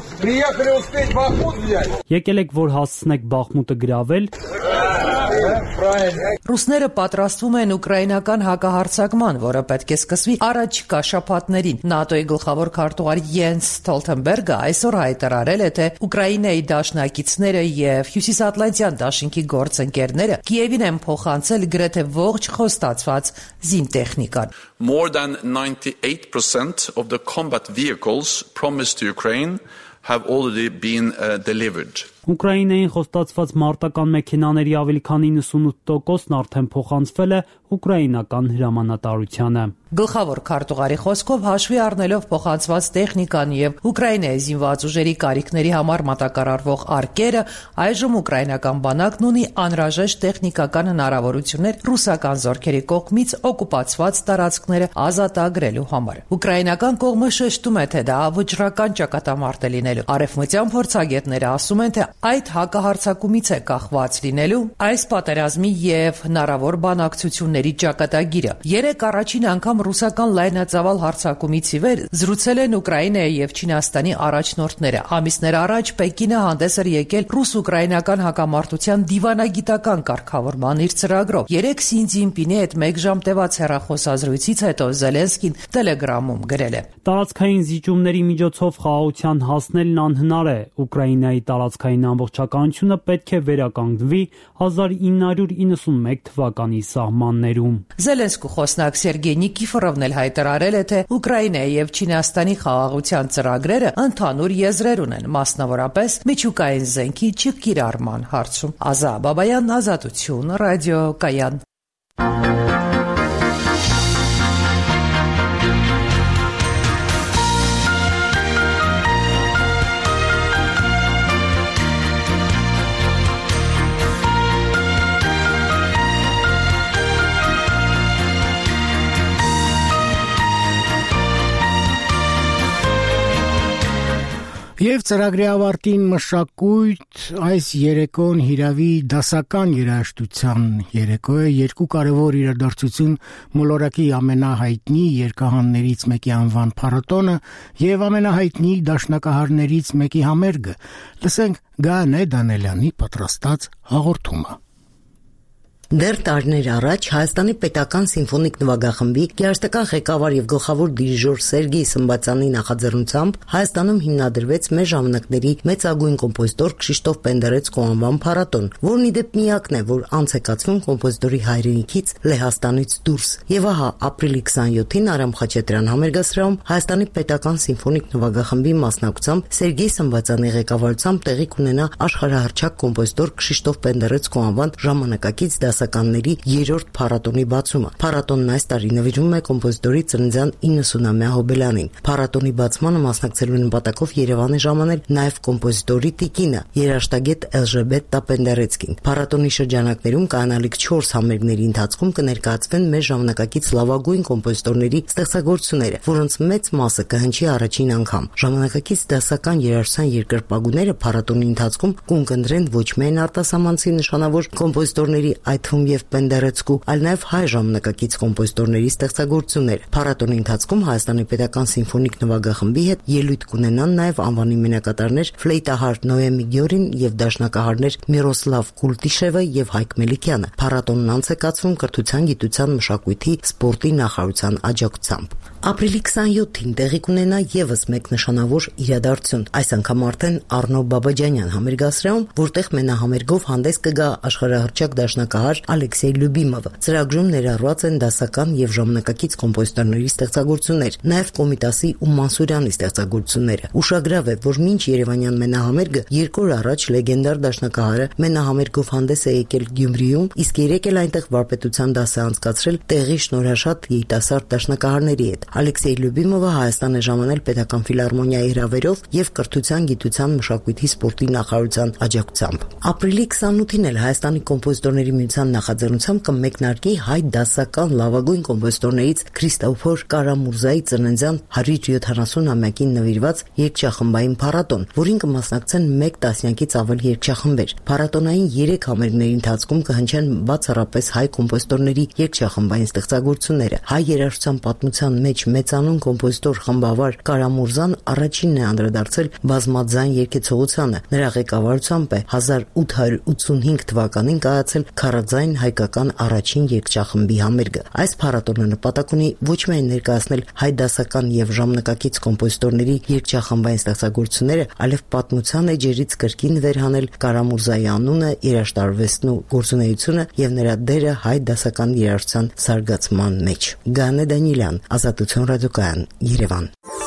Եկել եք, որ հասցնեք Բախմուտը գրավել։ Ռուսները պատրաստվում են ուկրաինական հակահարձակման, որը պետք է սկսվի առաջիկա շաբաթներին։ ՆԱՏՕ-ի գլխավոր քարտուղար Յենս Ստոլտենբերգը այսօր հայտարարել է, թե Ուկրաինայի դաշնակիցները եւ Հյուսիսատլանտյան դաշինքի գործընկերները Կիևին են փոխանցել գրեթե ողջ խոստացված զինտեխնիկան։ More than ninety-eight percent of the combat vehicles promised to Ukraine have already been uh, delivered. Ուկրաինային խոստացված մարտական մեքենաների ավելի քան իննսունութ տոկոսն արդեն փոխանցվել է ուկրաինական հրամանատարությանը։ Գլխավոր քարտուղարի խոսքով հաշվի առնելով փոխանցված տեխնիկան եւ Ուկրաինայի զինված ուժերի կարիքների համար մատակարարվող արկերը, այժմ ուկրաինական բանակն ունի անհրաժեշտ տեխնիկական հնարավորություններ ռուսական զորքերի կողմից օկուպացված տարածքները ազատագրելու համար։ Ուկրաինական կողմը շեշտում է, թե դա վճռական ճակատամարտ է լինելու։ Արևմտյան փորձագետները ասում են, թե այդ հակահարձակումից է կախված լինելու այս պատերազմի եւ հնարավոր բանակցությունների ճակատագիրը։ Երեք առաջին անգամ ռուսական լայնածավալ հարձակումից ի վեր զրուցել են Ուկրաինայի եւ Չինաստանի առաջնորդները։ Ամիսներ առաջ Պեկինը հանդես էր եկել ռուս-ուկրաինական հակամարտության դիվանագիտական կարգավորման իր ծրագրով։ Երեք Սի Ցզինպինի հետ մեկ ժամ տևած հեռախոսազրույցից հետո Զելենսկին Տելեգրամում գրել է. Տարածքային զիջումների միջոցով խաղաղության հասնելն անհնար է։ Ուկրաինայի տարածքային ամբողջականությունը պետք է վերականգնվի հազար ինը հարյուր իննսունմեկ թվականի սահմաններում։ Զելենսկու խոսնակ Սերգեյ Նիկիֆորովն էլ հայտարարել է, թե Ուկրաինայի եւ Չինաստանի խաղաղության ծրագրերը ընդհանուր եզրեր ունեն, մասնավորապես միջուկային զենքի չկիրառման հարցում։ Ազա Բաբայան, Ազատություն, Ռադիո Կայան։ Եվ ծրագրի ավարտին մշակույթ այս երեկոն հիրավի դասական երաժշտության երեկո է, երկու կարևոր իրադարձություն մոլորակի ամենահայտնի երգահաններից մեկի անվան փառատոնը եւ ամենահայտնի դաշնակահարներից մեկի համերգը։ Լսենք Գանե Դանելյանի պատրաստած հաղորդումը։ Դեռ տարիներ առաջ Հայաստանի պետական սիմֆոնիկ նվագախմբի գեղարվեստական ղեկավար եւ գլխավոր դիրիժոր Սերգեյ Սմբացյանի նախաձեռնությամբ Հայաստանում հիմնադրվեց մեր ժամանակների մեծագույն կոմպոզիտոր Կշիշտոֆ Պենդերեցկու անվան փառատոն, որն ի դեպ միակն է, որ անց է կացվում կոմպոզիտորի հայրենիքից Լեհաստանից դուրս։ Եվ ահա ապրիլի քսաներկուսին Արամ Խաչատրյան համերգասրահում Հայաստանի պետական սիմֆոնիկ նվագախմբի մասնակցությամբ Սերգեյ Սմբացյանի ղեկավարությամբ տեղի կունենա աշխարհահռչակ կոմպոզիտոր Կշիշտոֆ Պենդերեցկու անվան ժամանակակից դասականների երրորդ փառատոնի բացումը։ Փառատոնն այս տարի նվիրվում է կոմպոզիտորի ծննդյան իննսունամյա հոբելյանին։ Փառատոնի բացմանը մասնակցելու նպատակով Երևան է ժամանել նաև կոմպոզիտորի տիկինը, երաժշտագետ Էլժբետա Պենդերեցկին։ Փառատոնի շրջանակներում կայանալիք չորս համերգների ընթացքում կներկայացվեն մեր ժամանակակից լավագույն կոմպոզիտորների ստեղծագործությունները, որոնց մեծ մասը կհնչի առաջին անգամ։ Ժամանակակից դասական երաժշտության երկրպագուները փառատոնի ընթացքում կունկնդրեն ոչ միայն արտասահմանցի նշանավոր կոմպոզիտորների, այդ թվում եւ Պենդերեցկու, այլ նաեւ հայ ժամանակակից կոմպոզիտորների ստեղծագործություններ։ Փառատոնի ընթացքում Հայաստանի պետական սիմֆոնիկ նվագախմբի հետ ելույթ կունենան նաեւ անվանի մենակատարներ ֆլեյտահար Նոեմի Գյորին եւ դաշնակահարներ Միրոսլավ Կուլտիշևը եւ Հայկ Մելիքյանը։ Փառատոնն անց է կացվում կրթության, գիտության, մշակույթի, սպորտի նախարարության աջակցությամբ։ Ապրիլի քսաներկուսին տեղի կունենա եւս մեկ նշանավոր իրադարձություն։ Այս անգամ արդեն Արնո Բաբաջանյան համերգասրահում, որտեղ մենահամերգով հանդես կգա աշխարհահռչակ դաշնակահար Ալեքսեյ Լյուբիմովը։ Ծրագրում ներառված են դասական եւ ժամանակակից կոմպոզիտորների ստեղծագործություններ, նաեւ Կոմիտասի ու Մանսուրյանի ստեղծագործությունները։ Ուշագրավ է, որ մինչ Երևանյան մենահամերգը երկու օր առաջ լեգենդար դաշնակահարը մենահամերգով հանդես է եկել Գյումրիում, իսկ երեք էլ այնտեղ վարպետության դաս է անցկացրել տեղի շնորհաշատ երիտասարդ դաշնակահարների հետ։ Ալեքսեյ Լյուբիմովը Հայաստան է ժամանել պետական ֆիլհարմոնիայի հրավերով եւ կրթության, գիտության, մշակույթի, սպորտի նախարարության աջակցությամբ։ Ապրիլի քսանութին էլ Հայաստանի կոմպոզիտորների միության նախաձեռնությամբ կմեկնարկի հայ դասական լավագույն կոմպոզիտորներից Քրիստոֆոր Կարամուրզայի ծննդյան հարյուր յոթանասունամյակին նվիրված երգչախմբային փառատոն, որին կմասնակցեն մեկ տասնյակից ավել երգչախմբեր։ Փառատոնային երեք համերգների ընթացքում կհնչեն բացառապես հայ կոմպոզիտորների երգչախմբային ստեղծագործությունները։ Հայ երաժշտության պատմության մեջ մեծանուն կոմպոզիտոր խմբավար Կարամուրզան առաջինն է անդրադարձել բազմաձայն երգեցողությանը։ Նրա ղեկավարությամբ է հազար ութ հարյուր ութսունհինգ թվականին կայացել քառաձայն հայկական առաջին երգչախմբի համերգը։ Այս փառատոնը նպատակ ունի ոչ միայն ներկայացնել հայ դասական եւ ժամանակակից կոմպոզիտորների երգչախմբային ստեղծագործությունները, այլև պատմության էջերից կրկին վերհանել Կարամուրզայի անունը, երաժշտարվեստն ու գործունեությունը եւ նրա դերը հայ դասական երաժշտության զարգացման մեջ։ Գանե Դանիելյան, Ազատություն ռադիոկայան, Երևան։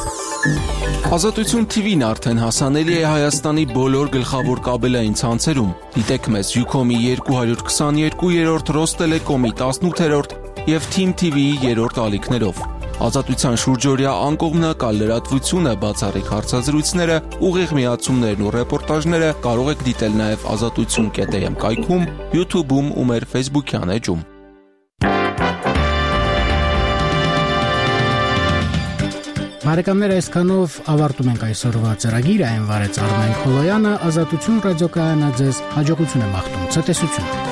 Ազատություն թի վին արդեն հասանելի է Հայաստանի բոլոր գլխավոր կաբելային ցանցերում։ Դիտեք մեզ Ucom-ի երկու հարյուր քսաներկուերորդ, Ռոստելեկոմի տասնութերորդ եւ Թիմ թի վիի երրորդ ալիքներով։ Ազատության շուրջօրյա անկողմնակալ լրատվությունը, բացառիկ հարցազրույցները, ուղիղ միացումներն ու ռեպորտաժները կարող եք դիտել նաեւ ազատություն կետ էմ կայքում, YouTube-ում ու մեր Facebook-յան էջում։ Բարեկամներ, այսքանով ավարտում ենք այսօրվա ծրագիրը, այն վարեց Արմեն Քոլոյանը, Ազատություն ռադիոկայանը ձեզ հաջողություն է մաղթում, ցտեսություն։